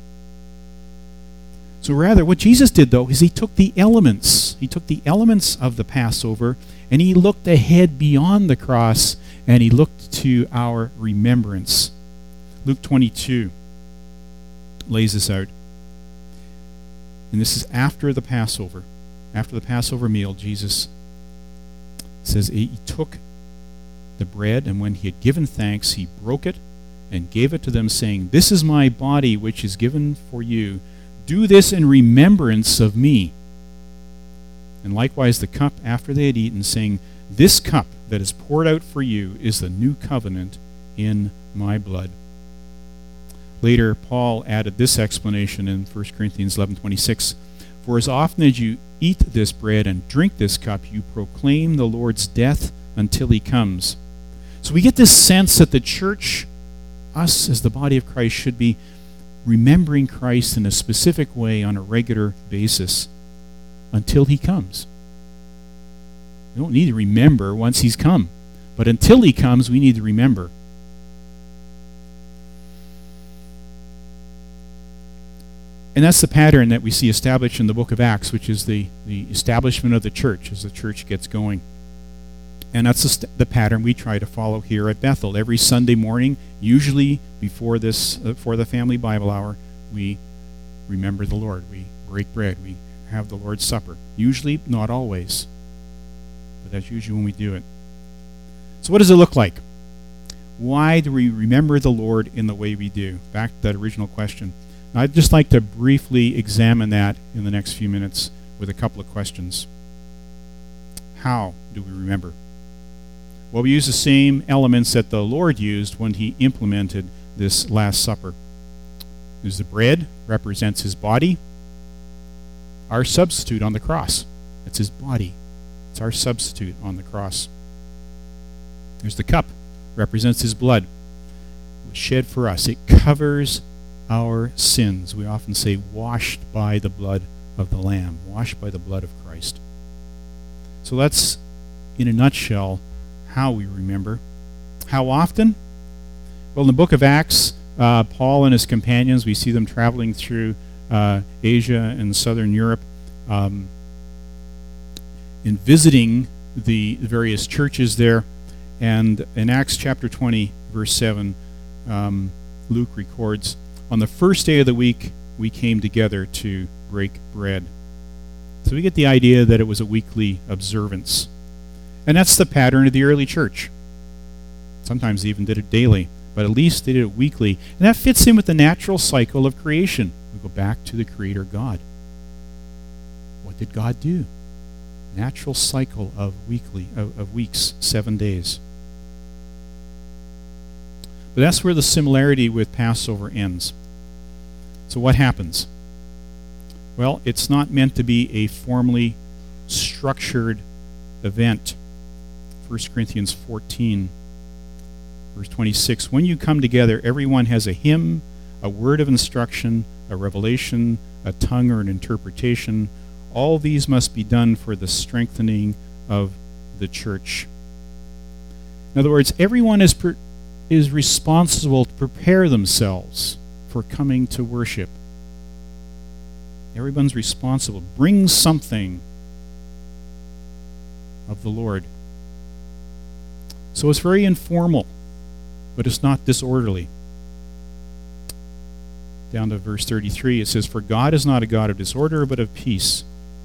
So rather, what Jesus did, though, is he took the elements. He took the elements of the Passover, and he looked ahead beyond the cross, and he looked to our remembrance. Luke 22 lays this out. And this is after the Passover. After the Passover meal, Jesus says he took the bread, and when he had given thanks, he broke it and gave it to them, saying, "This is my body, which is given for you. Do this in remembrance of me." And likewise the cup after they had eaten, saying, "This cup that is poured out for you is the new covenant in my blood." Later, Paul added this explanation in 1 Corinthians 11:26. "For as often as you eat this bread and drink this cup, you proclaim the Lord's death until he comes." So we get this sense that the church, us as the body of Christ, should be remembering Christ in a specific way on a regular basis until he comes. We don't need to remember once he's come, but until he comes, we need to remember. And that's the pattern that we see established in the book of Acts, which is the establishment of the church as the church gets going. And that's the pattern we try to follow here at Bethel. Every Sunday morning, usually before the family Bible hour, we remember the Lord. We break bread. We have the Lord's Supper. Usually, not always, but that's usually when we do it. So what does it look like? Why do we remember the Lord in the way we do? Back to that original question. I'd just like to briefly examine that in the next few minutes with a couple of questions. How do we remember? Well, we use the same elements that the Lord used when he implemented this Last Supper. There's the bread, represents his body, our substitute on the cross. That's his body. It's our substitute on the cross. There's the cup, represents his blood. It was shed for us. It covers our sins. We often say, washed by the blood of the Lamb, washed by the blood of Christ. So that's, in a nutshell, how we remember. How often? Well, in the book of Acts, Paul and his companions, we see them traveling through Asia and southern Europe, in visiting the various churches there. And in Acts chapter 20, verse 7, Luke records, "On the first day of the week, we came together to break bread." So we get the idea that it was a weekly observance. And that's the pattern of the early church. Sometimes they even did it daily, but at least they did it weekly. And that fits in with the natural cycle of creation. We go back to the Creator God. What did God do? Natural cycle of weeks, 7 days. But that's where the similarity with Passover ends. So what happens? Well, it's not meant to be a formally structured event. 1 Corinthians 14, verse 26, "When you come together, everyone has a hymn, a word of instruction, a revelation, a tongue or an interpretation. All these must be done for the strengthening of the church." In other words, everyone is responsible to prepare themselves for coming to worship. Everyone's responsible. Bring something of the Lord. So it's very informal, but it's not disorderly. Down to verse 33, it says, "For God is not a God of disorder, but of peace."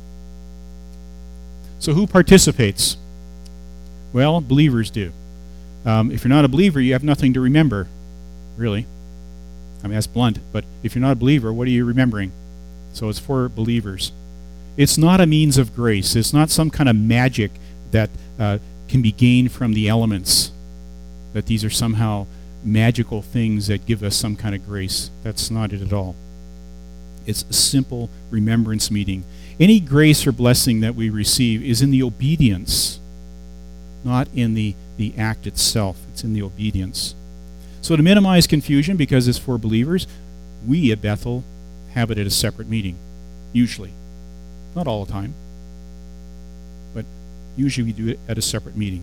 So who participates? Well, believers do. If you're not a believer, you have nothing to remember, really. I mean, that's blunt, but if you're not a believer, what are you remembering? So it's for believers. It's not a means of grace. It's not some kind of magic that can be gained from the elements, that these are somehow magical things that give us some kind of grace. That's not it at all. It's a simple remembrance meeting. Any grace or blessing that we receive is in the obedience, not in the act itself. It's in the obedience. So to minimize confusion, because it's for believers, we at Bethel have it at a separate meeting, usually. Not all the time, but usually we do it at a separate meeting.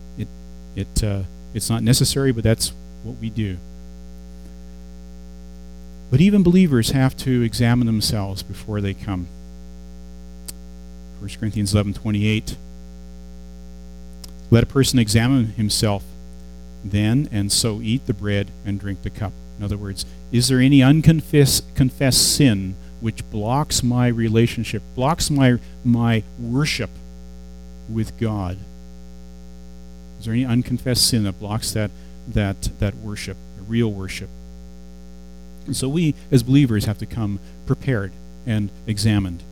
It's not necessary, but that's what we do. But even believers have to examine themselves before they come. 1 Corinthians 11:28. "Let a person examine himself then, and so eat the bread and drink the cup." In other words, is there any confessed sin which blocks my relationship, blocks my worship with God? Is there any unconfessed sin that blocks that worship, the real worship? And so we, as believers, have to come prepared and examined.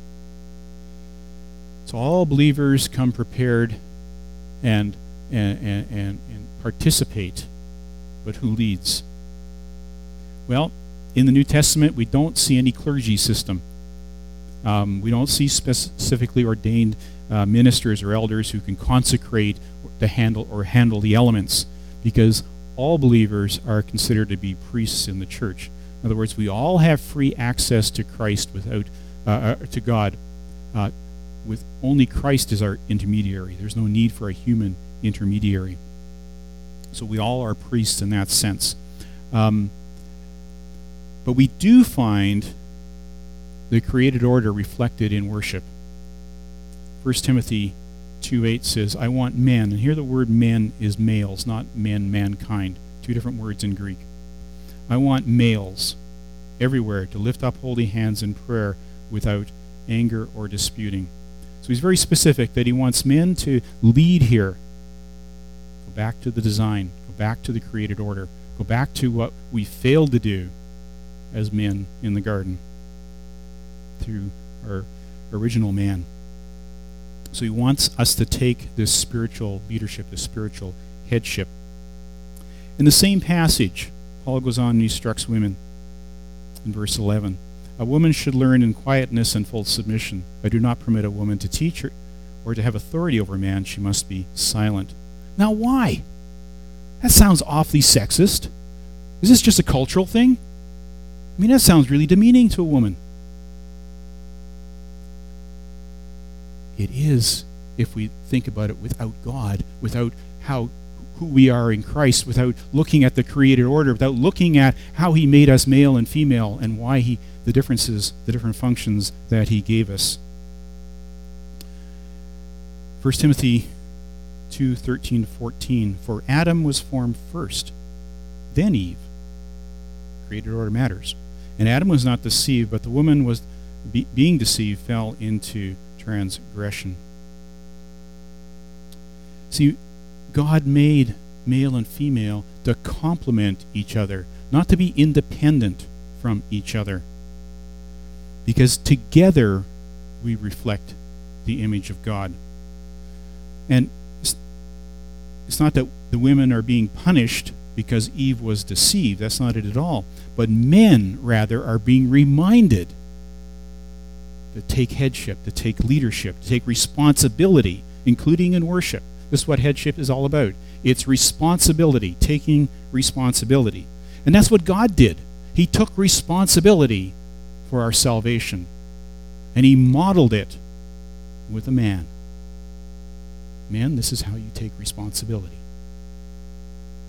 So all believers come prepared and participate, but who leads? Well, in the New Testament, we don't see any clergy system. We don't see specifically ordained ministers or elders who can consecrate to handle the elements, because all believers are considered to be priests in the church. In other words, we all have free access to Christ to God. With only Christ as our intermediary. There's no need for a human intermediary. So we all are priests in that sense. But we do find the created order reflected in worship. 1 Timothy 2:8 says, "I want men," and here the word men is males, not men, mankind. Two different words in Greek. "I want males everywhere to lift up holy hands in prayer without anger or disputing." So he's very specific that he wants men to lead here. Go back to the design. Go back to the created order. Go back to what we failed to do as men in the garden through our original man. So he wants us to take this spiritual leadership, this spiritual headship. In the same passage, Paul goes on and instructs women in verse 11. "A woman should learn in quietness and full submission. I do not permit a woman to teach her or to have authority over a man. She must be silent." Now why? That sounds awfully sexist. Is this just a cultural thing? I mean, that sounds really demeaning to a woman. It is, if we think about it without God, without who we are in Christ, without looking at the created order, without looking at how he made us male and female and why the differences, the different functions that he gave us. 1 Timothy 2:13-14, "For Adam was formed first, then Eve." Created order matters. "And Adam was not deceived, but the woman was being deceived fell into transgression." See, God made male and female to complement each other, not to be independent from each other. Because together we reflect the image of God. And it's not that the women are being punished because Eve was deceived. That's not it at all. But men, rather, are being reminded to take headship, to take leadership, to take responsibility, including in worship. This is what headship is all about. It's responsibility, taking responsibility. And that's what God did. He took responsibility for our salvation. And he modeled it with a man. Men, this is how you take responsibility.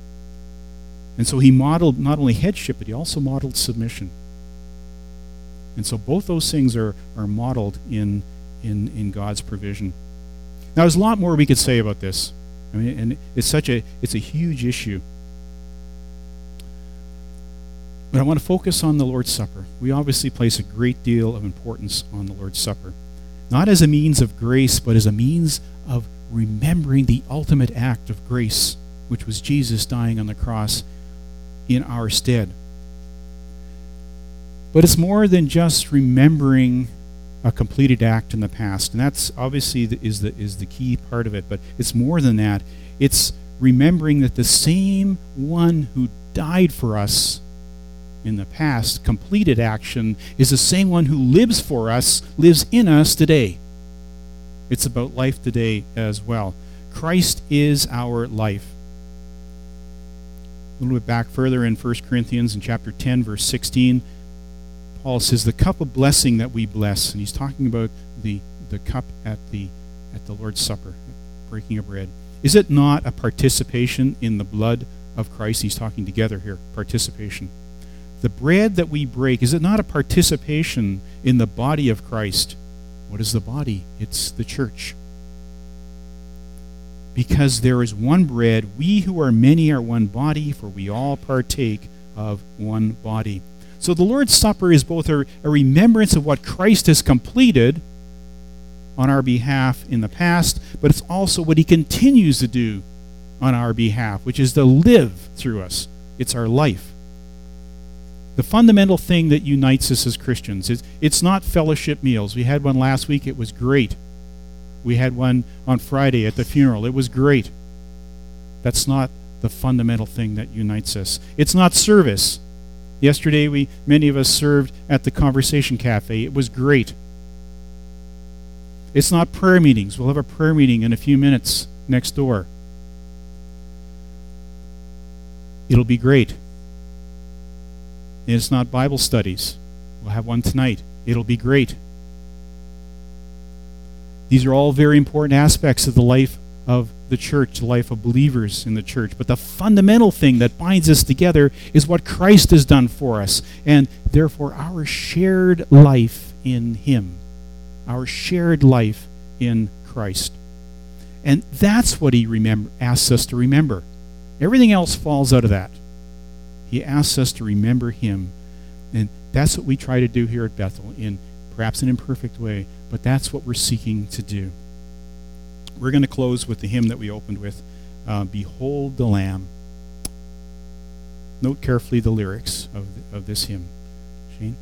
And so he modeled not only headship, but he also modeled submission. And so both those things are modeled in God's provision. Now, there's a lot more we could say about this. I mean, and it's a huge issue. But I want to focus on the Lord's Supper. We obviously place a great deal of importance on the Lord's Supper, not as a means of grace, but as a means of remembering the ultimate act of grace, which was Jesus dying on the cross in our stead. But it's more than just remembering a completed act in the past, and that's obviously is the key part of it. But it's more than that. It's remembering that the same one who died for us in the past, completed action, is the same one who lives for us, lives in us today. It's about life today as well. Christ is our life. A little bit back further in 1 Corinthians in chapter 10, verse 16, Paul says, the cup of blessing that we bless, and he's talking about the cup at the Lord's Supper, breaking of bread. Is it not a participation in the blood of Christ? He's talking together here, participation. The bread that we break, is it not a participation in the body of Christ? What is the body? It's the church. Because there is one bread, we who are many are one body, for we all partake of one body. So the Lord's Supper is both a remembrance of what Christ has completed on our behalf in the past, but it's also what he continues to do on our behalf, which is to live through us. It's our life. The fundamental thing that unites us as Christians is it's not fellowship meals. We had one last week. It was great. We had one on Friday at the funeral. It was great. That's not the fundamental thing that unites us. It's not service. Yesterday, many of us served at the Conversation Cafe. It was great. It's not prayer meetings. We'll have a prayer meeting in a few minutes next door. It'll be great. It's not Bible studies. We'll have one tonight. It'll be great. These are all very important aspects of the life of the church, the life of believers in the church. But the fundamental thing that binds us together is what Christ has done for us, and therefore our shared life in him, our shared life in Christ. And that's what he asks us to remember. Everything else falls out of that. He asks us to remember him. And that's what we try to do here at Bethel, in perhaps an imperfect way, but that's what we're seeking to do. We're going to close with the hymn that we opened with, Behold the Lamb. Note carefully the lyrics of this hymn. Shane?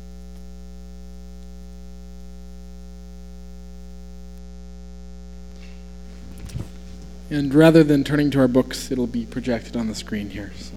And rather than turning to our books, it'll be projected on the screen here. So.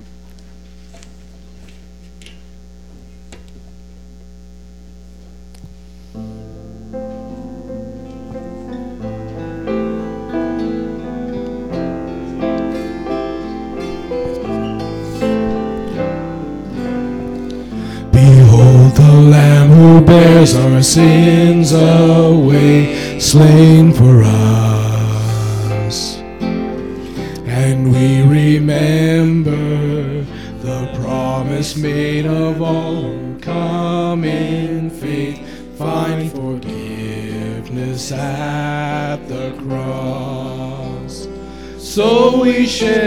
Bears our sins away, slain for us. And we remember the promise made of all who come in faith, find forgiveness at the cross. So we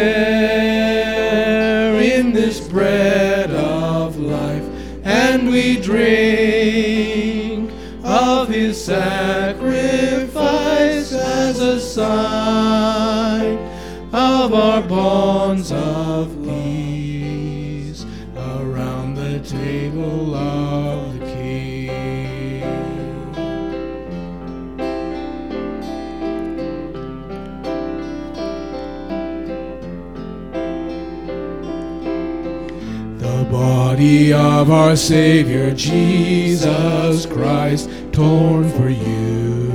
share in this bread of life, and we drink of his sacrifice as a sign of our bonds of peace around the table of the King. The body of our Savior Jesus Christ, torn for you.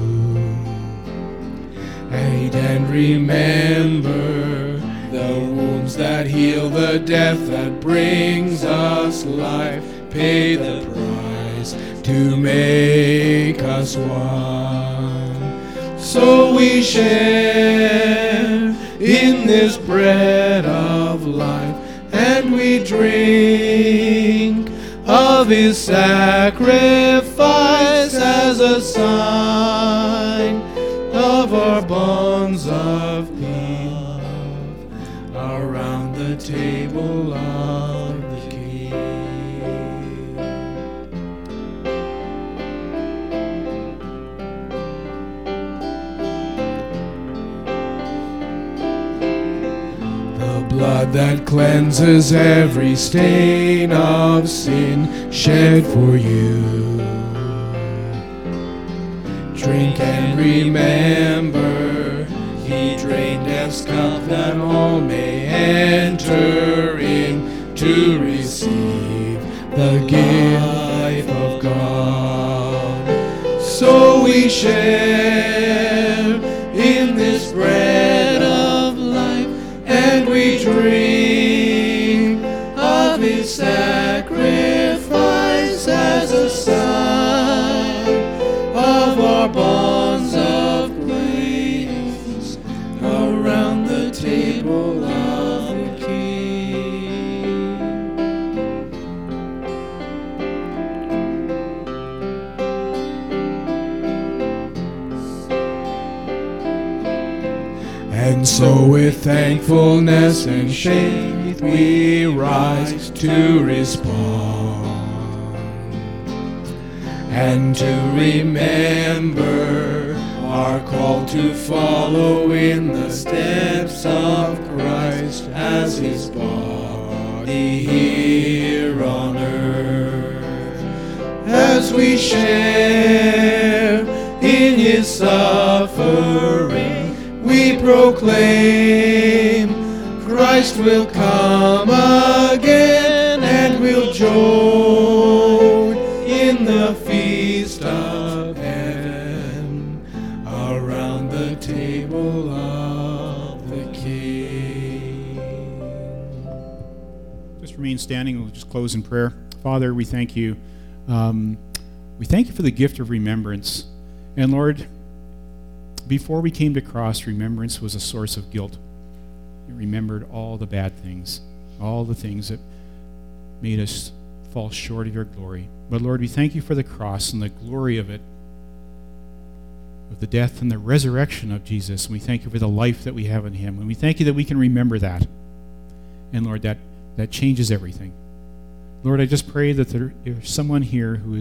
And remember the wounds that heal, the death that brings us life, pay the price to make us one. So we share in this bread of life, and we drink of of his sacrifice as a sign of our bonds of peace around the table of the King. The blood that cleanses every stain of sin shed for you. Drink and remember, he drained death's cup that all may enter in to receive the gift of God. So we share in this bread of life, and we drink of his sacrifice as a sign of our bonds of grace around the table of the King. And so with thankfulness and faith we rise to respond and to remember our call to follow in the steps of Christ as his body here on earth. As we share in his suffering, we proclaim Christ will come again, and we'll join in the feast of heaven around the table of the King. Just remain standing. We'll just close in prayer. Father, we thank you. We thank you for the gift of remembrance. And Lord, before we came to cross, remembrance was a source of guilt. You remembered all the bad things, all the things that made us fall short of your glory. But Lord, we thank you for the cross and the glory of it, of the death and the resurrection of Jesus. And we thank you for the life that we have in him. And we thank you that we can remember that. And Lord, that changes everything. Lord, I just pray that there's someone here who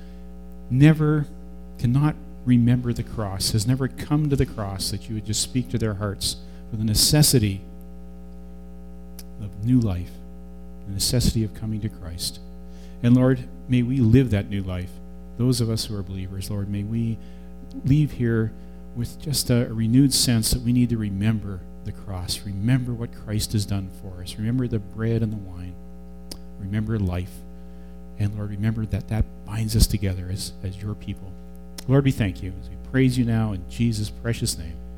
cannot remember the cross, has never come to the cross, that you would just speak to their hearts for the necessity of new life, the necessity of coming to Christ. And Lord, may we live that new life. Those of us who are believers, Lord, may we leave here with just a renewed sense that we need to remember the cross, remember what Christ has done for us, remember the bread and the wine, remember life, and Lord, remember that binds us together as your people. Lord, we thank you as we praise you now in Jesus' precious name.